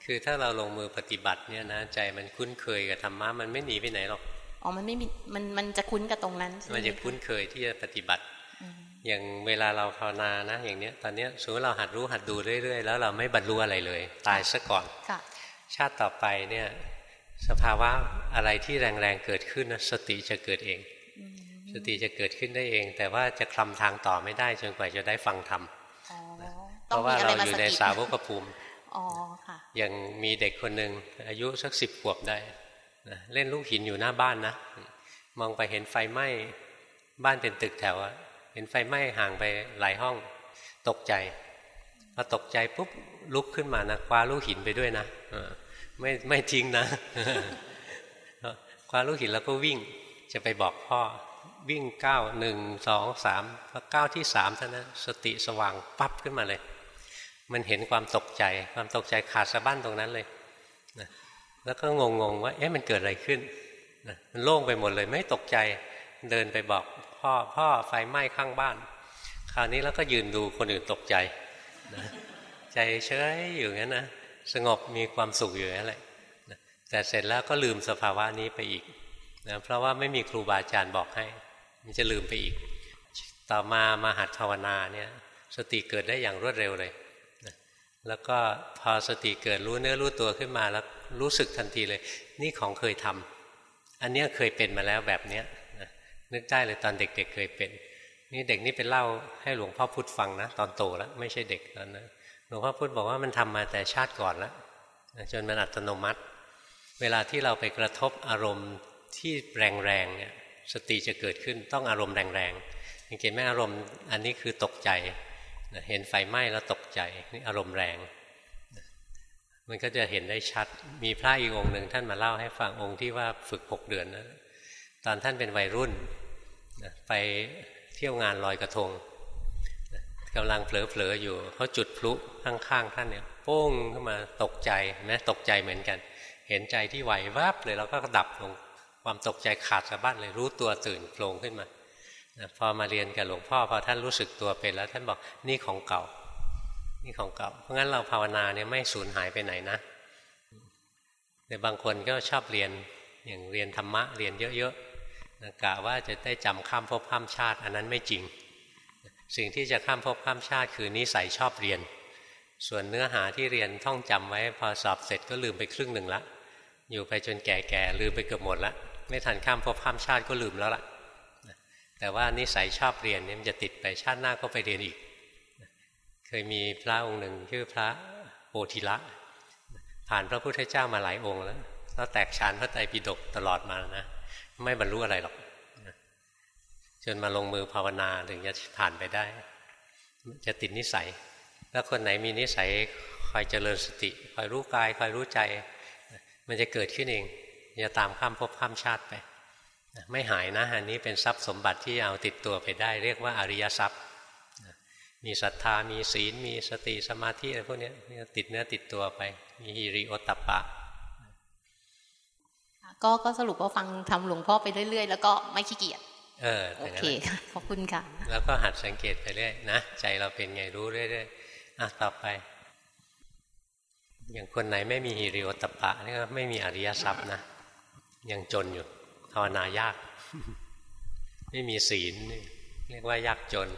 คือถ้าเราลงมือปฏิบัติเนี่ยนะใจมันคุ้นเคยกับธรรมะมันไม่หนีไปไหนหรอกอ๋อมันไม่มีมันมันจะคุ้นกับตรงนั้นมันจะคุ้นเคยที่จะปฏิบัติอย่างเวลาเราภาวนานะอย่างเนี้ยตอนเนี้ยสมมติเราหัดรู้หัดดูเรื่อยๆแล้วเราไม่บรรลุอะไรเลยตายซะก่อนชาติต่อไปเนี่ยสภาวะอะไรที่แรงๆเกิดขึ้นนะสติจะเกิดเองสติจะเกิดขึ้นได้เองแต่ว่าจะคลำทางต่อไม่ได้จนกว่าจะได้ฟังธรรมเพราะว่าเราอยู่ในสาวกภูมิอย่างมีเด็กคนหนึ่งอายุสักสิบขวบได้นะเล่นลูกหินอยู่หน้าบ้านนะมองไปเห็นไฟไหม้บ้านเป็นตึกแถวอะเห็นไฟไหม้ห่างไปหลายห้องตกใจพอตกใจปุ๊บลุกขึ้นมานะคว้าลูกหินไปด้วยนะไม่ไม่ทิ้งนะคว้าลูกหินแล้วก็วิ่งจะไปบอกพ่อวิ่งก้าวหนึ่งสองสามพอก้าวที่สามเท่านั้นสติสว่างปั๊บขึ้นมาเลยมันเห็นความตกใจความตกใจขาดสะบั้นตรงนั้นเลยนะแล้วก็งงๆว่าเอ๊ะมันเกิดอะไรขึ้นนะมันโล่งไปหมดเลยไม่ตกใจเดินไปบอกพ่อพ่อไฟไหม้ข้างบ้านคราวนี้แล้วก็ยืนดูคนอื่นตกใจนะใจเฉยอยู่งั้นนะสงบมีความสุขอยู่นั่นแหละนะแต่เสร็จแล้วก็ลืมสภาวะนี้ไปอีกนะเพราะว่าไม่มีครูบาอาจารย์บอกให้มันจะลืมไปอีกต่อมามาหัดภาวนาเนี่ยสติเกิดได้อย่างรวดเร็วเลยนะแล้วก็พอสติเกิดรู้เนื้อรู้ตัวขึ้นมาแล้วรู้สึกทันทีเลยนี่ของเคยทำอันนี้เคยเป็นมาแล้วแบบเนี้ยนะนึกได้เลยตอนเด็กๆ เ, เคยเป็นนี่เด็กนี่เป็นเล่าให้หลวงพ่อพุธฟังนะตอนโตแล้วไม่ใช่เด็กตอนนั้นหลวงพ่อพุธบอกว่ามันทำมาแต่ชาติก่อนแล้วจนมันอัตโนมัติเวลาที่เราไปกระทบอารมณ์ที่แรงๆเนี่ยสติจะเกิดขึ้นต้องอารมณ์แรงๆสังเกตไหมอารมณ์อันนี้คือตกใจเห็นไฟไหม้แล้วตกใจนี่อารมณ์แรงมันก็จะเห็นได้ชัดมีพระอีกองค์หนึ่งท่านมาเล่าให้ฟังองค์ที่ว่าฝึกหกเดือนนะตอนท่านเป็นวัยรุ่นไปเที่ยวงานลอยกระทงกำลังเผลอๆอยู่เขาจุดพลุข้างๆท่านเนี่ยโป้งขึ้นมาตกใจนะตกใจเหมือนกันเห็นใจที่ไหววับเลยแล้วก็ดับลงความตกใจขาดสะบั้นเลยรู้ตัวตื่นโผล่ขึ้นมาพอมาเรียนกับหลวงพ่อพอท่านรู้สึกตัวเป็นแล้วท่านบอกนี่ของเก่านี่ของเก่าเพราะงั้นเราภาวนาเนี่ยไม่สูญหายไปไหนนะแต่บางคนก็ชอบเรียนอย่างเรียนธรรมะเรียนเยอะๆกะว่าจะได้จำข้ามภพข้ามชาติอันนั้นไม่จริงสิ่งที่จะข้ามภพข้ามชาติคือนิสัยชอบเรียนส่วนเนื้อหาที่เรียนท่องจำไว้พอสอบเสร็จก็ลืมไปครึ่งหนึ่งละอยู่ไปจนแก่ๆลืมไปเกือบหมดละไม่ทันข้ามภพข้ามชาติก็ลืมแล้วล่ะแต่ว่านิสัยชอบเรียนเนี่ยมันจะติดไปชาติหน้าก็ไปเรียนอีกเคยมีพระองค์หนึ่งชื่อพระโพธิละผ่านพระพุทธเจ้ามาหลายองค์แล้วแล้วแตกฉานพระไตรปิฎกตลอดมานะไม่บรรลุอะไรหรอกจนมาลงมือภาวนาถึงจะผ่านไปได้จะติดนิสัยแล้วคนไหนมีนิสัยคอยเจริญสติคอยรู้กายคอยรู้ใจมันจะเกิดขึ้นเองจะตามข้ามภพข้ามชาติไปไม่หายนะอันนี้เป็นทรัพย์สมบัติที่เอาติดตัวไปได้เรียกว่าอริยทรัพย์มีศรัทธามีศีลมีสติสมาธิอะไรพวกนี้ติดเนื้อติดตัวไปมีหิริโอตตัปปะก็ก็สรุปว่าฟังทำหลวงพ่อไปเรื่อยๆแล้วก็ไม่ขี้เกียจเออโอเคขอบคุณค่ะแล้วก็หัดสังเกตไปเรื่อยนะใจเราเป็นไงรู้เรื่อยๆอ่ะต่อไปอย่างคนไหนไม่มีหิริโอตตัปปะนี่ก็ไม่มีอริยทรัพย์นะยังจนอยู่ภาวนายากไม่มีศีลเรียกว่ายากจน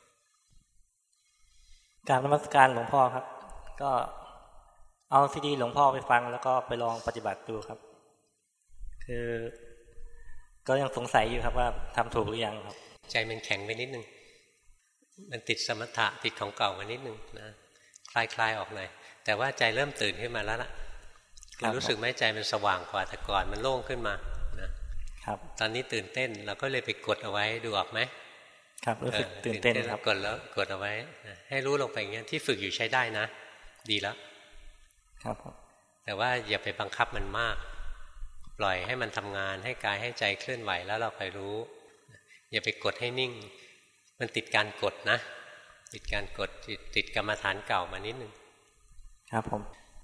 การนมัสการหลวงพ่อครับก็เอาซีดีหลวงพ่อไปฟังแล้วก็ไปลองปฏิบัติดูครับคือก็ยังสงสัยอยู่ครับว่าทำถูกหรือยังครับใจมันแข็งไปนิดนึงมันติดสมถะติดของเก่ามานิดนึงนะคลายๆออกหน่อยแต่ว่าใจเริ่มตื่นขึ้นมาแล้วล่ะคือรู้สึกไหมใจมันสว่างกว่าแต่ก่อนมันโล่งขึ้นมานะครับตอนนี้ตื่นเต้นเราก็เลยไปกดเอาไว้ดูออกไหมครับรู้สึกตื่นเต้นครับกดแล้วกดเอาไว้ให้รู้ลงไปอย่างเงี้ยที่ฝึกอยู่ใช้ได้นะดีแล้วครับแต่ว่าอย่าไปบังคับมันมากปล่อยให้มันทำงานให้กายให้ใจเคลื่อนไหวแล้วเราคอยรู้อย่าไปกดให้นิ่งมันติดการกดนะติดการกดติดติดกรรมฐานเก่ามานิดนึงครับผม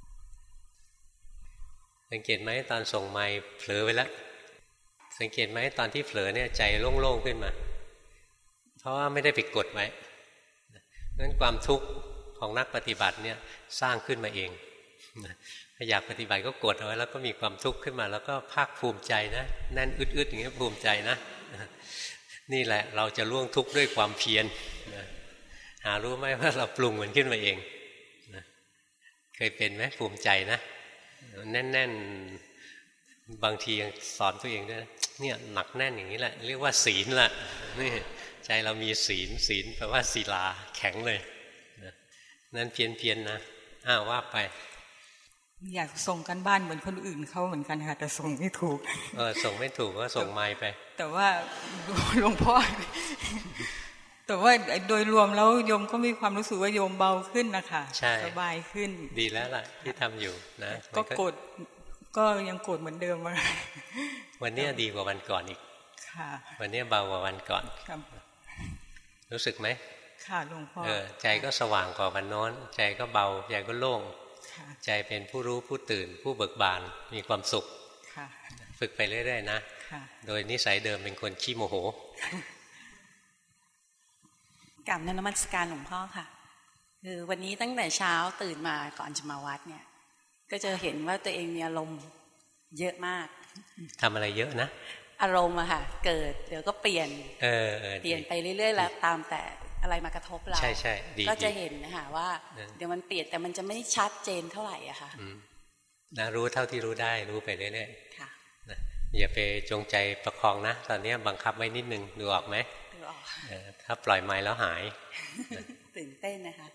สังเกตไหมตอนส่งไมค์เผลอไปแล้วสังเกตไหมตอนที่เผลอเนี่ยใจโล่งๆขึ้นมาเพราะว่าไม่ได้ไปกดไว้นั้นความทุกข์ของนักปฏิบัติเนี่ยสร้างขึ้นมาเองอยากปฏิบัติก็กดเอาไว้แล้วก็มีความทุกข์ขึ้นมาแล้วก็ภาคภูมิใจนะแน่นอึดๆอย่างนี้ภูมิใจนะนี่แหละเราจะล่วงทุกข์ด้วยความเพียรหารู้ไหมว่าเราปรุงมันขึ้นมาเองเคยเป็นไหมภูมิใจนะแน่นๆบางทียังสอนตัวเองด้วยเนี่ยหนักแน่นอย่างนี้แหละเรียกว่าศีลละนี่ใจเรามีศีลศีลแปลว่าศิลาแข็งเลยนั่นเพียนๆนะอ้าวว่าไปอยากส่งกันบ้านเหมือนคนอื่นเขาเหมือนกันค่ะแต่ส่งไม่ถูกเออส่งไม่ถูกก็ส่งไมล์ไปแต่ว่าหลวงพ่อแต่ว่าโดยรวมแล้วโยมก็มีความรู้สึกว่าโยมเบาขึ้นนะคะสบายขึ้นดีแล้วล่ะที่ทำอยู่นะก็โกรธก็ยังโกรธเหมือนเดิมมาวันนี้ดีกว่าวันก่อนอีกค่ะวันนี้เบากว่าวันก่อนรู้สึกไหมค่ะหลวงพ่อเออใจก็สว่างกว่าวันโน้นใจก็เบาใจก็โล่งใจเป็นผู้รู้ผู้ตื่นผู้เบิกบานมีความสุขฝึกไปเรื่อยๆนะโดยนิสัยเดิมเป็นคนขี้โมโหกราบนมัสการหลวงพ่อค่ะคือวันนี้ตั้งแต่เช้าตื่นมาก่อนจะมาวัดเนี่ยก็จะเห็นว่าตัวเองมีอารมณ์เยอะมากทำอะไรเยอะนะอารมณ์อะค่ะเกิดเดี๋ยวก็เปลี่ยนเออเปลี่ยนไปเรื่อยๆแล้วตามแต่อะไรมากระทบเราใช่ใช่ก็จะเห็นนะคะว่าเดี๋ยวมันเปลี่ยนแต่มันจะไม่ชัดเจนเท่าไหร่อะค่ะนะรู้เท่าที่รู้ได้รู้ไปเรื่อยๆค่ะนะอย่าไปจงใจประคองนะตอนนี้บังคับไว้นิดนึงดูออกไหมดูออกถ้าปล่อยไม้แล้วหายตื่นเต้นนะคะ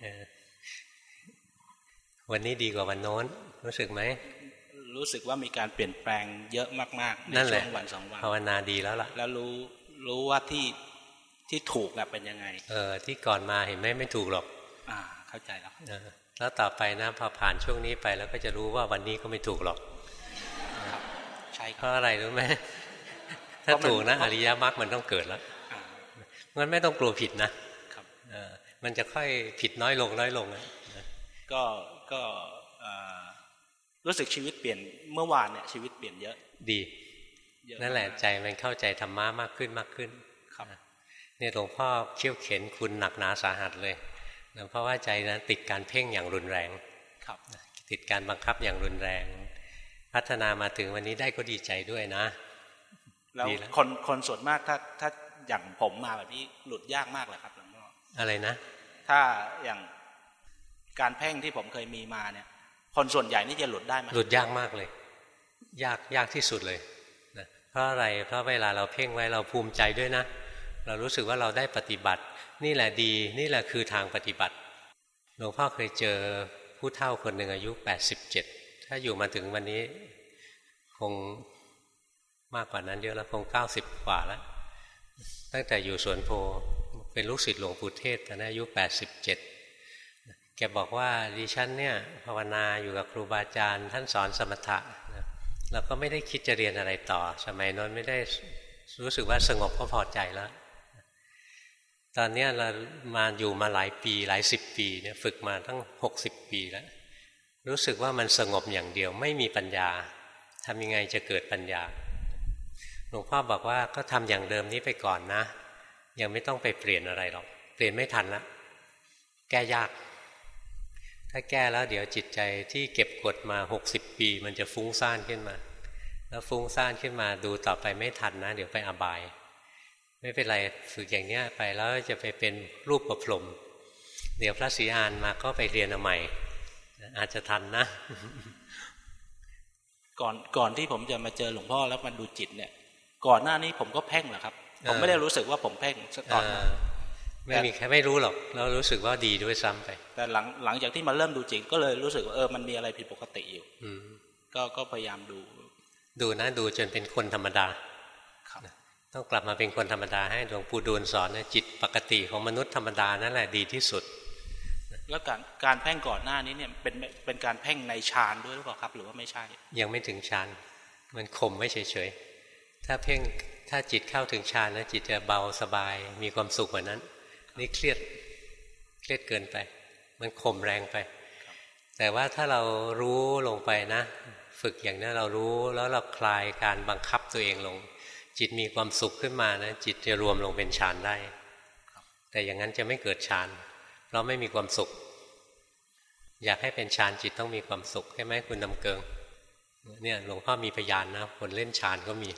วันนี้ดีกว่าวันโน้นรู้สึกไหมรู้สึกว่ามีการเปลี่ยนแปลงเยอะมากๆในช่วงวันสองวันภาวนาดีแล้วล่ะแล้วรู้รู้ว่าที่ที่ถูกเป็นยังไงเออที่ก่อนมาเห็นไหมไม่ถูกหรอกอ่าเข้าใจแล้วแล้วต่อไปนะพอผ่านช่วงนี้ไปแล้วก็จะรู้ว่าวันนี้ก็ไม่ถูกหรอกใช่เพราะอะไรรู้ไหมถ้าถูกนะอริยมรรคมันต้องเกิดแล้วงั้นไม่ต้องกลัวผิดนะครับมันจะค่อยผิดน้อยลงน้อยลงก็ก็รู้สึกชีวิตเปลี่ยนเมื่อวานเนี่ยชีวิตเปลี่ยนเยอะดีนั่นแหละใจมันเข้าใจธรรมะมากขึ้นมากขึ้นครับเนี่ยหลวงพ่อเขี่ยวเข็นคุณหนักหนาสาหัสเลยเพราะว่าใจนั้นติดการเพ่งอย่างรุนแรงครับติดการบังคับอย่างรุนแรงพัฒนามาถึงวันนี้ได้ก็ดีใจด้วยนะแล้วคนคนส่วนมากถ้าถ้าอย่างผมมาแบบนี้หลุดยากมากเลยครับหลวงพ่ออะไรนะถ้าอย่างการเพ่งที่ผมเคยมีมาเนี่ยคนส่วนใหญ่นี่จะหลุดได้ไหมหลุดยากมากเลยยากยากที่สุดเลยนะเพราะอะไรเพราะเวลาเราเพ่งไว้เราภูมิใจด้วยนะเรารู้สึกว่าเราได้ปฏิบัตินี่แหละดีนี่แหละคือทางปฏิบัติหลวงพ่อเคยเจอผู้เฒ่าคนหนึ่งอายุแปดสิบเจ็ดถ้าอยู่มาถึงวันนี้คงมากกว่านั้นเยอะแล้วคงเก้าสิบกว่าแล้วตั้งแต่อยู่สวนโพเป็นลูกศิษย์หลวงปู่เทศตอนนั้นอายุแปดสิบเจ็ดแกบอกว่าดิฉันเนี่ยภาวนาอยู่กับครูบาอาจารย์ท่านสอนสมถะนะเราก็ไม่ได้คิดจะเรียนอะไรต่อสมัยนั้นไม่ได้รู้สึกว่าสงบก็พอใจแล้วตอนนี้เรามาอยู่มาหลายปีหลายสิบปีเนี่ยฝึกมาตั้งหกสิบปีแล้วรู้สึกว่ามันสงบอย่างเดียวไม่มีปัญญาทำยังไงจะเกิดปัญญาหลวงพ่อบอกว่าก็ทำอย่างเดิมนี้ไปก่อนนะยังไม่ต้องไปเปลี่ยนอะไรหรอกเปลี่ยนไม่ทันละแก้ยากถ้าแก้แล้วเดี๋ยวจิตใจที่เก็บกดมาหกสิบปีมันจะฟุ้งซ่านขึ้นมาแล้วฟุ้งซ่านขึ้นมาดูต่อไปไม่ทันนะเดี๋ยวไปอบายไม่เป็นไรฝึกอย่างเนี้ยไปแล้วจะไปเป็นรูปประพรหมเดี๋ยวพระศรีอานมาก็ไปเรียนเอาใหม่อาจจะทันนะก่อนก่อนที่ผมจะมาเจอหลวงพ่อแล้วมันดูจิตเนี่ยก่อนหน้านี้ผมก็เพ่งแหละครับผมไม่ได้รู้สึกว่าผมเพ่งสักตอนไม่มีใครไม่รู้หรอกเรารู้สึกว่าดีด้วยซ้ำไปแต่หลังหลังจากที่มาเริ่มดูจิตก็เลยรู้สึกว่าเออมันมีอะไรผิดปกติอยู่ก็ก็พยายามดูดูนะดูจนเป็นคนธรรมดาต้องกลับมาเป็นคนธรรมดาให้หลวงปู่ดูลสอนนะจิตปกติของมนุษย์ธรรมดานั่นแหละดีที่สุดแล้วการการเพ่งก่อนหน้านี้เนี่ยเป็นเป็นการเพ่งในฌานด้วยหรือเปล่าครับหรือว่าไม่ใช่ยังไม่ถึงฌานมันข่มไว้เฉยๆถ้าเพ่งถ้าจิตเข้าถึงฌานนะจิตจะเบาสบายมีความสุขกว่านั้นนี่เครียดเครียดเกินไปมันข่มแรงไปแต่ว่าถ้าเรารู้ลงไปนะฝึกอย่างนี้เรารู้แล้วเราคลายการบังคับตัวเองลงจิตมีความสุขขึ้นมานะจิตจะรวมลงเป็นฌานได้แต่อย่างนั้นจะไม่เกิดฌานเราไม่มีความสุขอยากให้เป็นฌานจิตต้องมีความสุขใช่ไหมคุณนำเกิงเนี่ยหลวงพ่อมีพยานนะคนเล่นฌานก็มี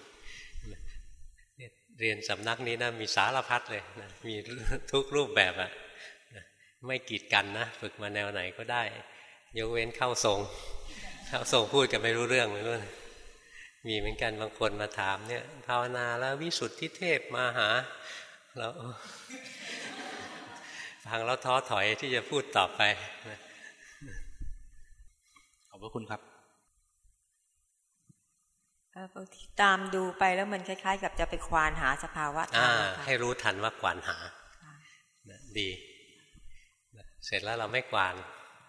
เรียนสำนักนี้นะมีสารพัดเลยนะมีทุกรูปแบบอะไม่กีดกันนะฝึกมาแนวไหนก็ได้ยกเว้นเข้าทรงเข้าทรงพูดกันไม่รู้เรื่องไม่รู้มีเหมือนกันบางคนมาถามเนี่ยภาวนาแล้ววิสุทธิเทพมาหาแล้วฟังแล้วท้อถอยที่จะพูดต่อไปขอบพระคุณครับบางทีตามดูไปแล้วมันคล้ายๆกับจะไปควานหาสภาวะธรรมให้รู้ทันว่าควานหาดีเสร็จแล้วเราไม่ควาน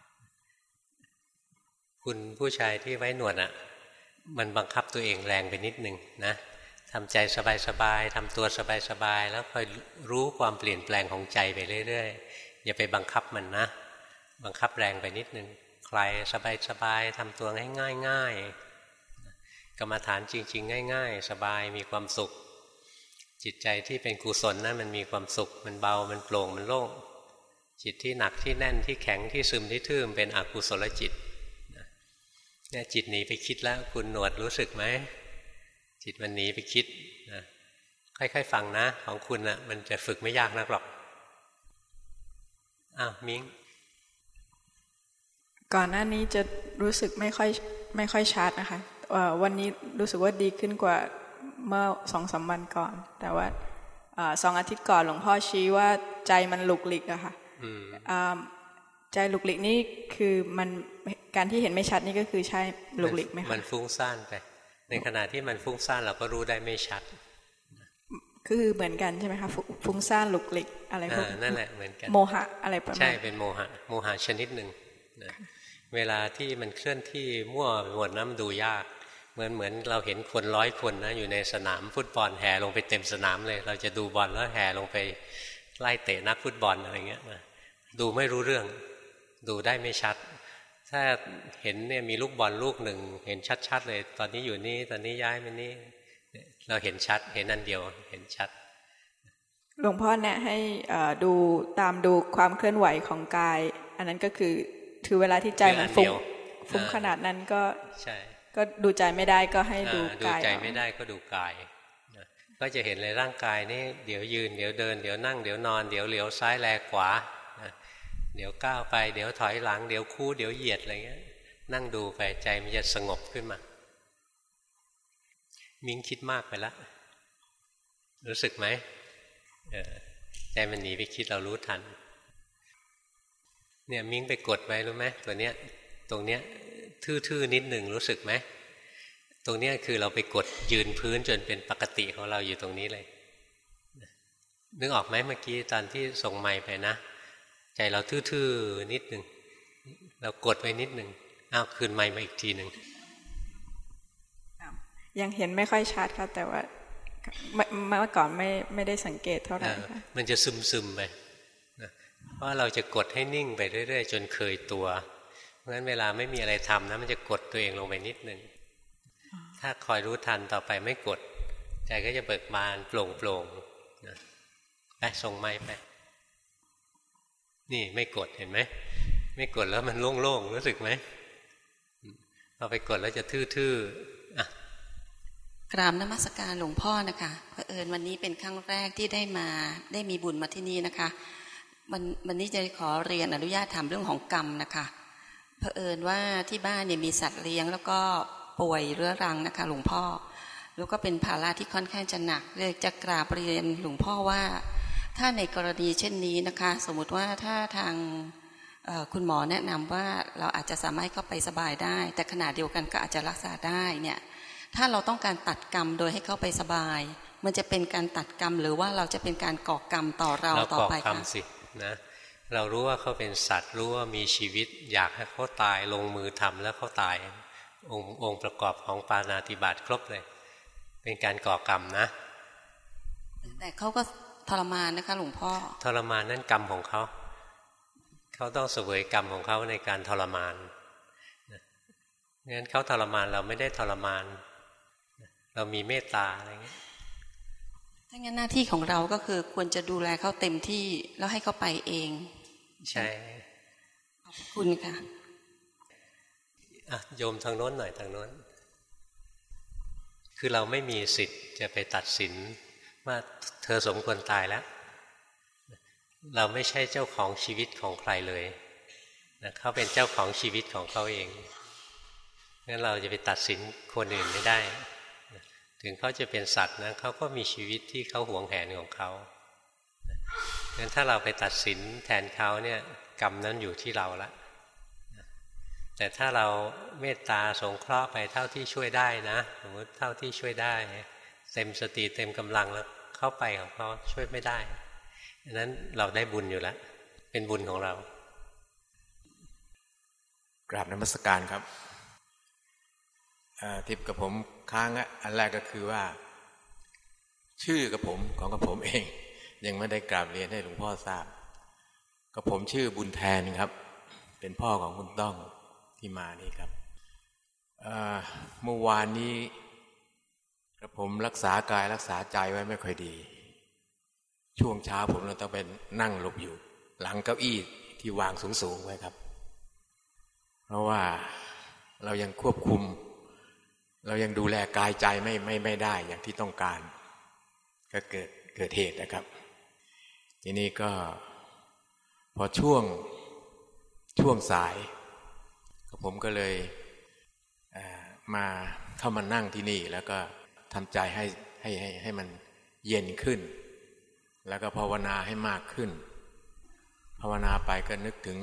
คุณผู้ชายที่ไว้หนวดอ่ะมันบังคับตัวเองแรงไปนิดนึงนะทำใจสบายๆทำตัวสบายๆแล้วคอยรู้ความเปลี่ยนแปลงของใจไปเรื่อยๆอย่าไปบังคับมันนะบังคับแรงไปนิดนึงคลายสบายๆทำตัวง่ายๆกรรมฐานจริงๆง่ายๆสบายมีความสุขจิตใจที่เป็นกุศลนะมันมีความสุขมันเบามันโปร่งมันโล่งจิตที่หนักที่แน่นที่แข็งที่ซึมที่ทื่อเป็นอกุศลจิตเนี่ยจิตหนีไปคิดแล้วคุณหนวดรู้สึกไหมจิตมันหนีไปคิดนะค่อยๆฟังนะของคุณนะมันจะฝึกไม่ยากนักหรอกอ้าวมิ้งก่อนหน้านี้จะรู้สึกไม่ค่อยไม่ค่อยชัดนะคะวันนี้รู้สึกว่าดีขึ้นกว่าเมื่อสองสามวันก่อนแต่ว่าสองอาทิตย์ก่อนหลวงพ่อชี้ว่าใจมันหลุกหลิกอะค่ะใจหลุกหลิกนี่คือมันการที่เห็นไม่ชัดนี่ก็คือใช่หลุกหลิกไหมคะมันฟุ้งซ่านไปในขณะที่มันฟุ้งซ่านเราก็รู้ได้ไม่ชัดคือเหมือนกันใช่ไหมคะฟุ้งซ่านหลุกหลิกอะไรพวกนั่นแหละเหมือนกันโมหะอะไรประมาณใช่เป็นโมหะโมหะชนิดหนึ่งเวลาที่มันเคลื่อนที่มั่วหมดน้ำดูยากเหมือนเหมือนเราเห็นคนร้อยคนนะอยู่ในสนามฟุตบอลแห่ลงไปเต็มสนามเลยเราจะดูบอลแล้วแห่ลงไปไล่เตะนักฟุตบอลอะไรเงี้ยนะดูไม่รู้เรื่องดูได้ไม่ชัดถ้าเห็นเนี่ยมีลูกบอลลูกหนึ่งเห็นชัดๆเลยตอนนี้อยู่นี่ตอนนี้ย้ายมานี่เราเห็นชัดเห็นอันเดียวเห็นชัดหลวงพ่อแนะให้ดูตามดูความเคลื่อนไหวของกายอันนั้นก็คือถือเวลาที่ใจมันฟุ้งฟุ้งขนาดนั้นก็ใช่ก็ดูใจไม่ได้ก็ให้ดูกายดูใจไม่ได้ก็ดูกายก็จะเห็นเลยร่างกายนี่เดี๋ยวยืนเดี๋ยวเดินเดี๋ยวนั่งเดี๋ยวนอนเดี๋ยวเหลียวซ้ายแลขวาเดี๋ยวก้าวไปเดี๋ยวถอยหลังเดี๋ยวคู่เดี๋ยวเหยียดอะไรเงี้ยนั่งดูไปใจมันจะสงบขึ้นมามิ้งคิดมากไปแล้วรู้สึกไหมเออใจมันหนีไปคิดเรารู้ทันเนี่ยมิ้งไปกดไว้รู้ไหมตัวเนี้ยตรงเนี้ยทื่อๆนิดหนึ่งรู้สึกไหมตรงเนี้ยคือเราไปกดยืนพื้นจนเป็นปกติของเราอยู่ตรงนี้เลยนึกออกไหมเมื่อกี้ตอนที่ส่งไมค์ไปนะใจเราทื่อๆนิดหนึ่งเรากดไว้นิดหนึ่งอ้าวคืนไมค์มาอีกทีหนึ่งยังเห็นไม่ค่อยชัดครับแต่ว่าเมื่อก่อนไม่ไม่ได้สังเกตเท่าไหร่ค่ะมันจะซึมๆไปเพราะเราจะกดให้นิ่งไปเรื่อยๆจนเคยตัวเพราะฉะนั้นเวลาไม่มีอะไรทำนะมันจะกดตัวเองลงไปนิดหนึ่งถ้าคอยรู้ทันต่อไปไม่กดใจก็จะเบิกบานโปร่งๆนะไปส่งไมค์ไปนี่ไม่กดเห็นไหมไม่กดแล้วมันโล่งๆรู้สึกไหมพอไปกดแล้วจะทื่อๆอ่ะกราบนมัสการหลวงพ่อนะคะเผอิญวันนี้เป็นครั้งแรกที่ได้มาได้มีบุญมาที่นี่นะคะวันวันนี้จะขอเรียนอนุญาตถามเรื่องของกรรมนะคะเผอิญว่าที่บ้านเนี่ยมีสัตว์เลี้ยงแล้วก็ป่วยเรื้อรังนะคะหลวงพ่อแล้วก็เป็นภาระที่ค่อนข้างจะหนักเลยจะกราบเรียนหลวงพ่อว่าถ้าในกรณีเช่นนี้นะคะสมมุติว่าถ้าทางคุณหมอแนะนำว่าเราอาจจะสามารถเข้าไปสบายได้แต่ขณะเดียวกันก็อาจจะรักษาได้เนี่ยถ้าเราต้องการตัดกรรมโดยให้เข้าไปสบายมันจะเป็นการตัดกรรมหรือว่าเราจะเป็นการก่อกรรมต่อเราต่อไปคะเราก่อกรรมสินะเรารู้ว่าเขาเป็นสัตว์รู้ว่ามีชีวิตอยากให้เขาตายลงมือทำแล้วเขาตายองค์องค์ประกอบของปาณาติบาตครบเลยเป็นการก่อกรรมนะแต่เขาก็ทรมานนะคะหลวงพ่อทรมานนั่นกรรมของเขาเขาต้องเสวยกรรมของเขาในการทรมานงั้นเขาทรมานเราไม่ได้ทรมานเรามีเมตตาอะไรเงี้ยถ้างั้นหน้าที่ของเราก็คือควรจะดูแลเขาเต็มที่แล้วให้เขาไปเองใช่ขอบคุณค่ะอ่ะโยมทางโน้นหน่อยทางโน้นคือเราไม่มีสิทธิ์จะไปตัดสินว่าเธอสมควรตายแล้วเราไม่ใช่เจ้าของชีวิตของใครเลยนะเขาเป็นเจ้าของชีวิตของเขาเองงั้นเราจะไปตัดสินคนอื่นไม่ได้ถึงเขาจะเป็นสัตว์นะเขาก็มีชีวิตที่เขาหวงแหนของเขางั้นถ้าเราไปตัดสินแทนเขาเนี่ยกรรมนั้นอยู่ที่เราละแต่ถ้าเราเมตตาสงเคราะห์ไปเท่าที่ช่วยได้นะสมมติเท่าที่ช่วยได้เต็มสติเต็มกำลังแล้วเข้าไปของเขาช่วยไม่ได้ดังนั้นเราได้บุญอยู่แล้วเป็นบุญของเรากราบนมัสการครับทิพย์กับผมค้างอันแรกก็คือว่าชื่อกับผมของกับผมเองยังไม่ได้กราบเรียนให้หลวงพ่อทราบกับผมชื่อบุญแทนครับเป็นพ่อของคุณต้องที่มานี่ครับเมื่อวานนี้กับผมรักษากายรักษาใจไว้ไม่ค่อยดีช่วงเช้าผมเราต้องไปนั่งหลบอยู่หลังเก้าอี้ที่วางสูงๆไว้ครับเพราะว่าเรายังควบคุมเรายังดูแลกายใจไม่ไม่ไม่ได้อย่างที่ต้องการก็เกิดเกิดเหตุนะครับทีนี้ก็พอช่วงช่วงสายผมก็เลยมาเข้ามานั่งที่นี่แล้วก็ทำใจให้ให้ให้ให้มันเย็นขึ้นแล้วก็ภาวนาให้มากขึ้นภาวนาไปก็นึกถึง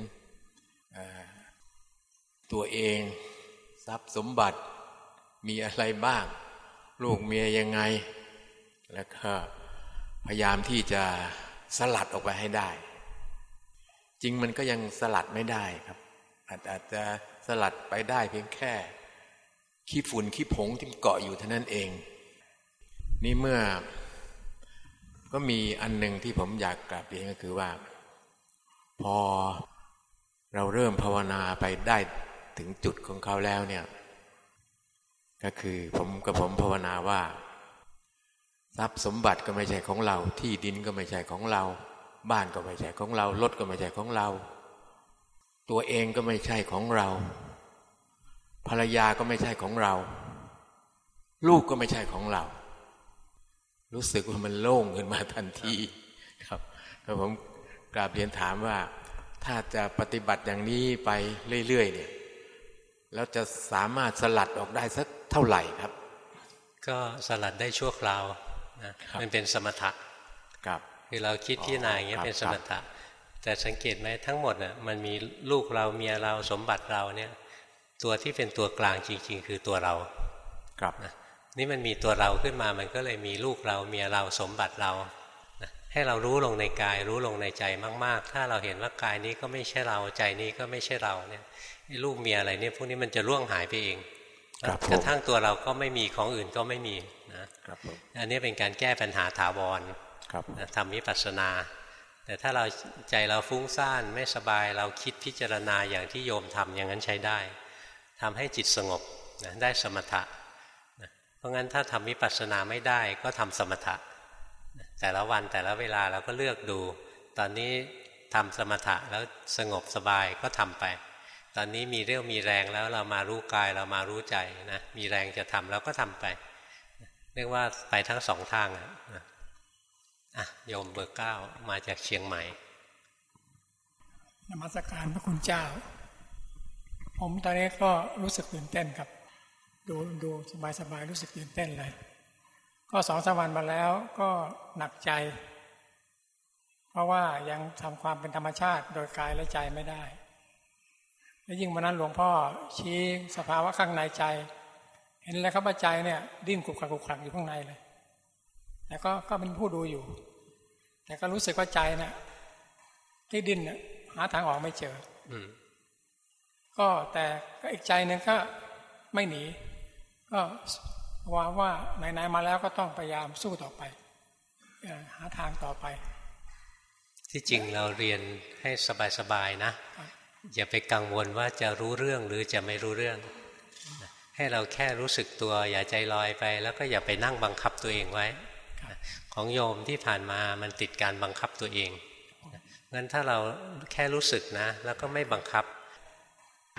ตัวเองทรัพย์สมบัติมีอะไรบ้างลูกเมียยังไงแล้วก็พยายามที่จะสลัดออกไปให้ได้จริงมันก็ยังสลัดไม่ได้ครับอาจจะสลัดไปได้เพียงแค่ขี้ฝุ่นขี้ผงที่เกาะอยู่เท่านั้นเองนี่เมื่อก็มีอันหนึ่งที่ผมอยากกราบเรียนก็คือว่าพอเราเริ่มภาวนาไปได้ถึงจุดของเขาแล้วเนี่ยก็คือผมกับผมภาวนาว่าทรัพย์สมบัติก็ไม่ใช่ของเราที่ดินก็ไม่ใช่ของเราบ้านก็ไม่ใช่ของเรารถก็ไม่ใช่ของเราตัวเองก็ไม่ใช่ของเราภรรยาก็ไม่ใช่ของเราลูกก็ไม่ใช่ของเรารู้สึกว่ามันโล่งขึ้นมาทันทีครับแล้วผมกราบเรียนถามว่าถ้าจะปฏิบัติอย่างนี้ไปเรื่อยๆเนี่ยแล้วจะสามารถสลัดออกได้สักเท่าไหร่ครับก็สลัดได้ชั่วคราวนะมันเป็นสมถะครับคือเราคิดพิจารณาอย่างเงี้ยเป็นสมถะแต่สังเกตไหมทั้งหมดน่ะมันมีลูกเราเมียเราสมบัติเราเนี่ยตัวที่เป็นตัวกลางจริงๆคือตัวเราครับนะนี่มันมีตัวเราขึ้นมามันก็เลยมีลูกเราเมียเราสมบัติเรานะให้เรารู้ลงในกายรู้ลงในใจมากๆถ้าเราเห็นว่ากายนี้ก็ไม่ใช่เราใจนี้ก็ไม่ใช่เราเนี่ยลูกเมียอะไรเนี่ยพวกนี้มันจะล่วงหายไปเองกระทั่งตัวเราก็ไม่มีของอื่นก็ไม่มีนะอันนี้เป็นการแก้ปัญหาถาวรนะทำวิปัสสนาแต่ถ้าเราใจเราฟุ้งซ่านไม่สบายเราคิดพิจารณาอย่างที่โยมทำอย่างนั้นใช้ได้ทำให้จิตสงบนะได้สมถะนะเพราะงั้นถ้าทำวิปัสสนาไม่ได้ก็ทำสมถะนะแต่ละวันแต่ละเวลาเราก็เลือกดูตอนนี้ทำสมถะแล้วสงบสบายก็ทำไปตอนนี้มีเรี่ยวมีแรงแล้วเรามารู้กายเรามารู้ใจนะมีแรงจะทำเราก็ทำไปเรียกว่าไปทั้งสองทางอ่ะอ่ะโยมเบอร์เก้ามาจากเชียงใหม่นมัสการพระคุณเจ้าผมตอนนี้ก็รู้สึกตื่นเต้นครับดูดูสบายสบายรู้สึกตื่นเต้นเลยก็สองสามวันมาแล้วก็หนักใจเพราะว่ายังทำความเป็นธรรมชาติโดยกายและใจไม่ได้และยิ่งวันนั้นหลวงพ่อชี้สภาวะข้างในใจเห็นแล้วครับว่าใจเนี่ยดิ้นกุกกักกุกกักอยู่ข้างในเลยแต่ก็ก็เป็นผู้ดูอยู่แต่ก็รู้สึกว่าใจเนี่ยที่ดิ้นเนี่ยหาทางออกไม่เจอก็แต่ก็อีกใจหนึ่งก็ไม่หนีก็ว่าว่าไหนๆมาแล้วก็ต้องพยายามสู้ต่อไปหาทางต่อไปที่จริงเราเรียนให้สบายๆนะอย่าไปกังวลว่าจะรู้เรื่องหรือจะไม่รู้เรื่องให้เราแค่รู้สึกตัวอย่าใจลอยไปแล้วก็อย่าไปนั่งบังคับตัวเองไว้ของโยมที่ผ่านมามันติดการบังคับตัวเองงั้นถ้าเราแค่รู้สึกนะแล้วก็ไม่บังคับ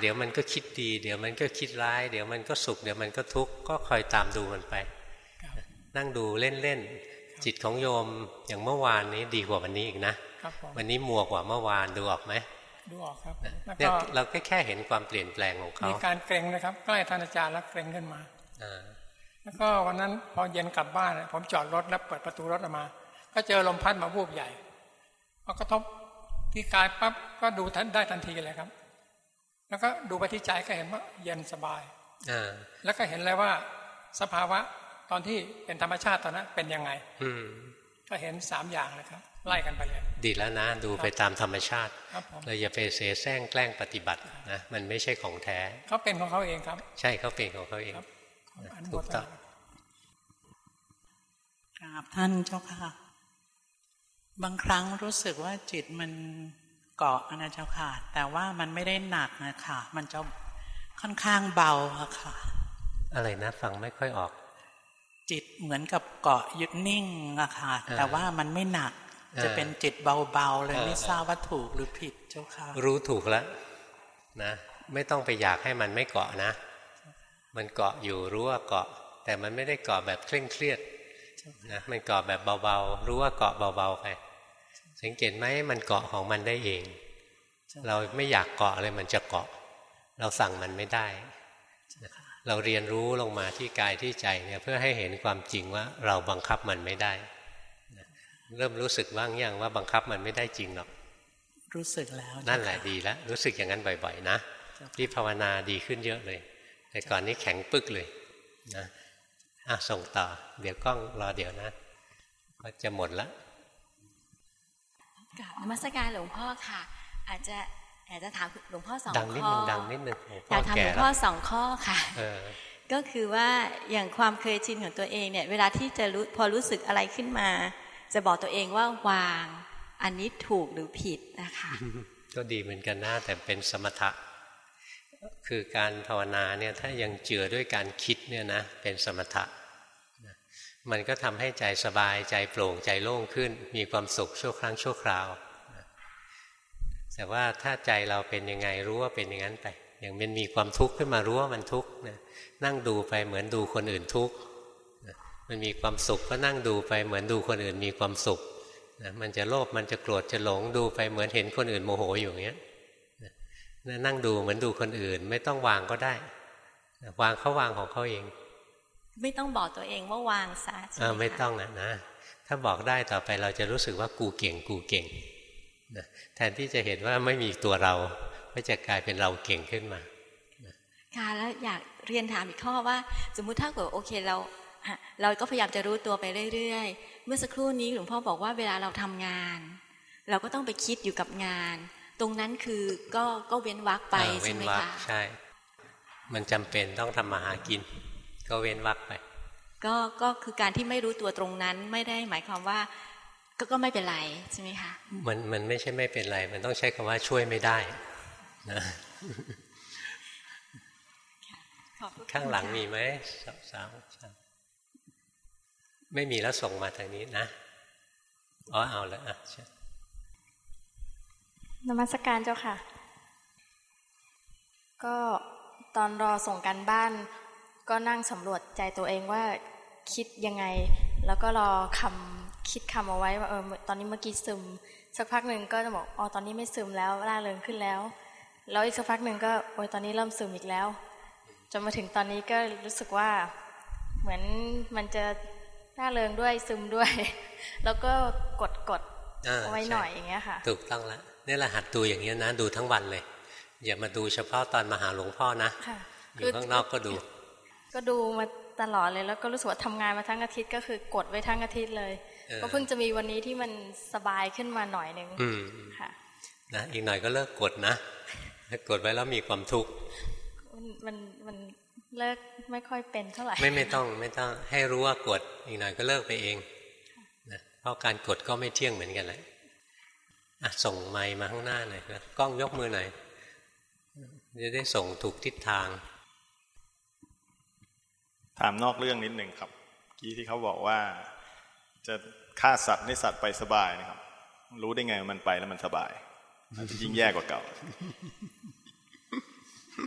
เดี๋ยวมันก็คิดดีเดี๋ยวมันก็คิดร้ายเดี๋ยวมันก็สุขเดี๋ยวมันก็ทุกข์ก็คอยตามดูมันไปนั่งดูเล่นๆจิตของโยมอย่างเมื่อวานนี้ดีกว่าวันนี้อีกนะวันนี้มัวกว่าเมื่อวานดูออกไหมดูออกครับเนี่ยเราแค่แค่เห็นความเปลี่ยนแปลงของเขามีการเกรงนะครับใกล้ท่านอาจารย์แล้วเกรงขึ้นมาแล้วก็วันนั้นพอเย็นกลับบ้านผมจอดรถแล้วเปิดประตูรถออกมาก็เจอลมพัดมาวูบใหญ่พอกระทบที่กายปั๊บก็ดูทันได้ทันทีเลยครับแล้วก็ดูไปที่ใจก็เห็นว่าเย็นสบายแล้วก็เห็นเลยว่าสภาวะตอนที่เป็นธรรมชาติตอนนั้นเป็นยังไงก็เห็นสามอย่างเลยครับไล่กันไปเลยดีแล้วนะดูไปตามธรรมชาติเราอย่าไปเสแสร้งแกล้งปฏิบัตินะมันไม่ใช่ของแท้เขาเป็นของเขาเองครับใช่เขาเป็นของเขาเองถูกต้องกราบท่านเจ้าค่ะบางครั้งรู้สึกว่าจิตมันเกาะนะเจ้าค่ะแต่ว่ามันไม่ได้หนักนะคะมันจะค่อนข้างเบาค่ะอะไรนะฟังไม่ค่อยออกจิตเหมือนกับเกาะยึดนิ่งอะค่ะแต่ว่ามันไม่หนักจะเป็นจิตเบาๆเลยไม่ทราบว่าถูกหรือผิดเจ้าค่ะรู้ถูกแล้วนะไม่ต้องไปอยากให้มันไม่เกาะนะมันเกาะอยู่รู้ว่าเกาะแต่มันไม่ได้เกาะแบบเคร่งเครียดนะมันเกาะแบบเบาๆรู้ว่าเกาะเบาๆไปสังเกตไหมมันเกาะของมันได้เองเราไม่อยากเกาะเลยมันจะเกาะเราสั่งมันไม่ได้เราเรียนรู้ลงมาที่กายที่ใจเนี่ยเพื่อให้เห็นความจริงว่าเราบังคับมันไม่ได้เริ่มรู้สึกบ้างยังว่าบังคับมันไม่ได้จริงหรอกรู้สึกแล้วนั่นแหละดีแล้วรู้สึกอย่างนั้นบ่อยๆนะที่ภาวนาดีขึ้นเยอะเลยแต่ก่อนนี้แข็งปึกเลยนะอ่ะส่งต่อเดี๋ยวกล้องรอเดี๋ยวนะก็จะหมดละกราบนมัสการหลวงพ่อค่ะอาจจะอยากจะถามหลวงพ่อสองข้อดังนิดนึงดังนิดนึงอยากถามหลวงพ่อสองข้อค่ะก็คือว่าอย่างความเคยชินของตัวเองเนี่ยเวลาที่จะรู้พอรู้สึกอะไรขึ้นมาจะบอกตัวเองว่าวางอันนี้ถูกหรือผิดนะคะก็ดีเหมือนกันนะแต่เป็นสมถะคือการภาวนาเนี่ยถ้ายังเจือด้วยการคิดเนี่ยนะเป็นสมถะมันก็ทำให้ใจสบายใจโปร่งใจโล่งขึ้นมีความสุขชั่วครั้งชั่วคราวแต่ว่าถ้าใจเราเป็นยังไงรู้ว่าเป็นอย่างนั้นไปอย่างมันมีความทุกข์ขึ้นมารู้ว่ามันทุกข์นะนั่งดูไปเหมือนดูคนอื่นทุกข์มันมีความสุขก็นั่งดูไปเหมือนดูคนอื่นมีความสุขนะมันจะโลภมันจะโกรธจะหลงดูไปเหมือนเห็นคนอื่นโมโหอยู่อย่างเงี้ยนั่งดูเหมือนดูคนอื่นไม่ต้องวางก็ได้วางเขาวางของเขาเองไม่ต้องบอกตัวเองว่าวางซะใช่ไหมคะไม่ต้องนะนะถ้าบอกได้ต่อไปเราจะรู้สึกว่ากูเก่งกูเก่งนะแทนที่จะเห็นว่าไม่มีตัวเราก็จะกลายเป็นเราเก่งขึ้นมาค่ะแล้วอยากเรียนถามอีกข้อว่าสมมุติถ้าเกิดโอเคเราเราก็พยายามจะรู้ตัวไปเรื่อยๆเมื่อสักครู่นี้หลวงพ่อบอกว่าเวลาเราทำงานเราก็ต้องไปคิดอยู่กับงานตรงนั้นคือก็ก็เว้นวรรคไปใช่ไหมคะใช่มันจำเป็นต้องทำมาหากินก็เว้นวรรคไปก็ก็คือการที่ไม่รู้ตัวตรงนั้นไม่ได้หมายความว่าก็ก็ไม่เป็นไรใช่ไหมคะมันมันไม่ใช่ไม่เป็นไรมันต้องใช้คำว่าช่วยไม่ได้นะข้างหลังมีไหมสาวๆไม่มีแล้วส่งมาทางนี้นะอ๋อเอาแล้วอ่ะนมัสการเจ้าค่ะก็ตอนรอส่งกันบ้านก็นั่งสำรวจใจตัวเองว่าคิดยังไงแล้วก็รอคำคิดคำเอาไว้ว่าเออตอนนี้เมื่อกี้ซึมสักพักหนึ่งก็จะบอกอ๋อตอนนี้ไม่ซึมแล้วร่าเริงขึ้นแล้วแล้วอีกสักพักหนึ่งก็โอ้ยตอนนี้เริ่มซึมอีกแล้วจนมาถึงตอนนี้ก็รู้สึกว่าเหมือนมันจะร่าเริงด้วยซึมด้วยแล้วก็กดกดเอาไว้หน่อยอย่างเงี้ยค่ะถูกต้องแล้วนี่แหละหัดดูอย่างนี้นะดูทั้งวันเลยอย่ามาดูเฉพาะตอนมาหาหลวงพ่อนะอยู่ข้างนอกก็ดูก็ดูมาตลอดเลยแล้วก็รู้สึกว่าทำงานมาทั้งอาทิตย์ก็คือกดไว้ทั้งอาทิตย์เลยก็เพิ่งจะมีวันนี้ที่มันสบายขึ้นมาหน่อยนึงค่ะนะอีกหน่อยก็เลิกกดนะกดไว้แล้วมีความทุกข์มันมันเลิกไม่ค่อยเป็นเท่าไหร่ไม่ไม่ต้องไม่ต้องให้รู้ว่ากดอีกหน่อยก็เลิกไปเองนะเพราะการกดก็ไม่เที่ยงเหมือนกันแหละอ่ะส่งไมค์มาข้างหน้าหน่อยนะกล้องยกมือหน่อยจะได้ส่งถูกทิศทางถามนอกเรื่องนิดหนึ่งครับกี้ที่เขาบอกว่าจะฆ่าสัตว์ให้สัตว์ไปสบายนะครับรู้ได้ไงว่ามันไปแล้วมันสบายอาจจะยิ่งแย่กว่าเก่า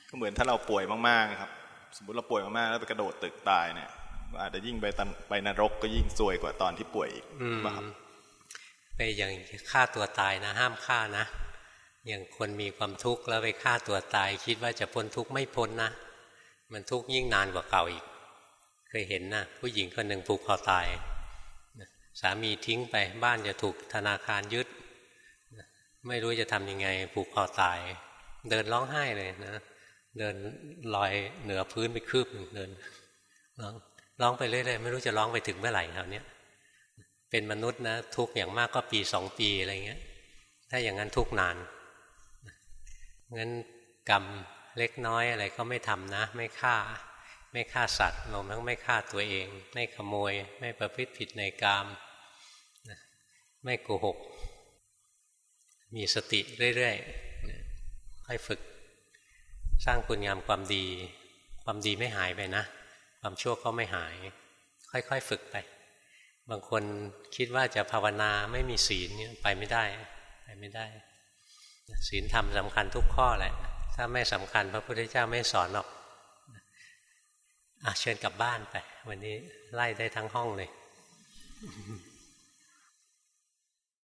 ก็เหมือนถ้าเราป่วยมากๆครับสมมติเราป่วยมากๆแล้วไปกระโดดตึกตายเนี่ยอาจจะยิ่งไปไปนรกก็ยิ่งซวยกว่าตอนที่ป่วยอีกครับไปอย่างฆ่าตัวตายนะห้ามฆ่านะอย่างคนมีความทุกข์แล้วไปฆ่าตัวตายคิดว่าจะพ้นทุกข์ไม่พ้นนะมันทุกข์ยิ่งนานกว่าเก่าอีกเคยเห็นนะผู้หญิงคนหนึ่งผูกคอตายสามีทิ้งไปบ้านจะถูกธนาคารยึดไม่รู้จะทำยังไงผูกคอตายเดินร้องไห้เลยนะเดินลอยเหนือพื้นไปคืบหนึ่งเดินร้องร้องไปเรื่อยๆไม่รู้จะร้องไปถึงเมื่อไหร่คราวนี้เป็นมนุษย์นะทุกอย่างมากก็ปีสองปีอะไรเงี้ยถ้าอย่างนั้นทุกนานงั้นกรรมเล็กน้อยอะไรก็ไม่ทำนะไม่ฆ่าไม่ฆ่าสัตว์รวมทั้งไม่ฆ่าตัวเองไม่ขโมยไม่ประพฤติผิดในกามไม่โกหกมีสติเรื่อยๆค่อยฝึกสร้างคุณงามความดีความดีไม่หายไปนะความชั่วก็ไม่หายค่อยๆฝึกไปบางคนคิดว่าจะภาวนาไม่มีศีลเนี่ยไปไม่ได้ไปไม่ได้ศีลธรรมสำคัญทุกข้อแหละถ้าไม่สำคัญพระพุทธเจ้าไม่สอนหรอกอ่ะเชิญกลับบ้านไปวันนี้ไล่ได้ทั้งห้องเลย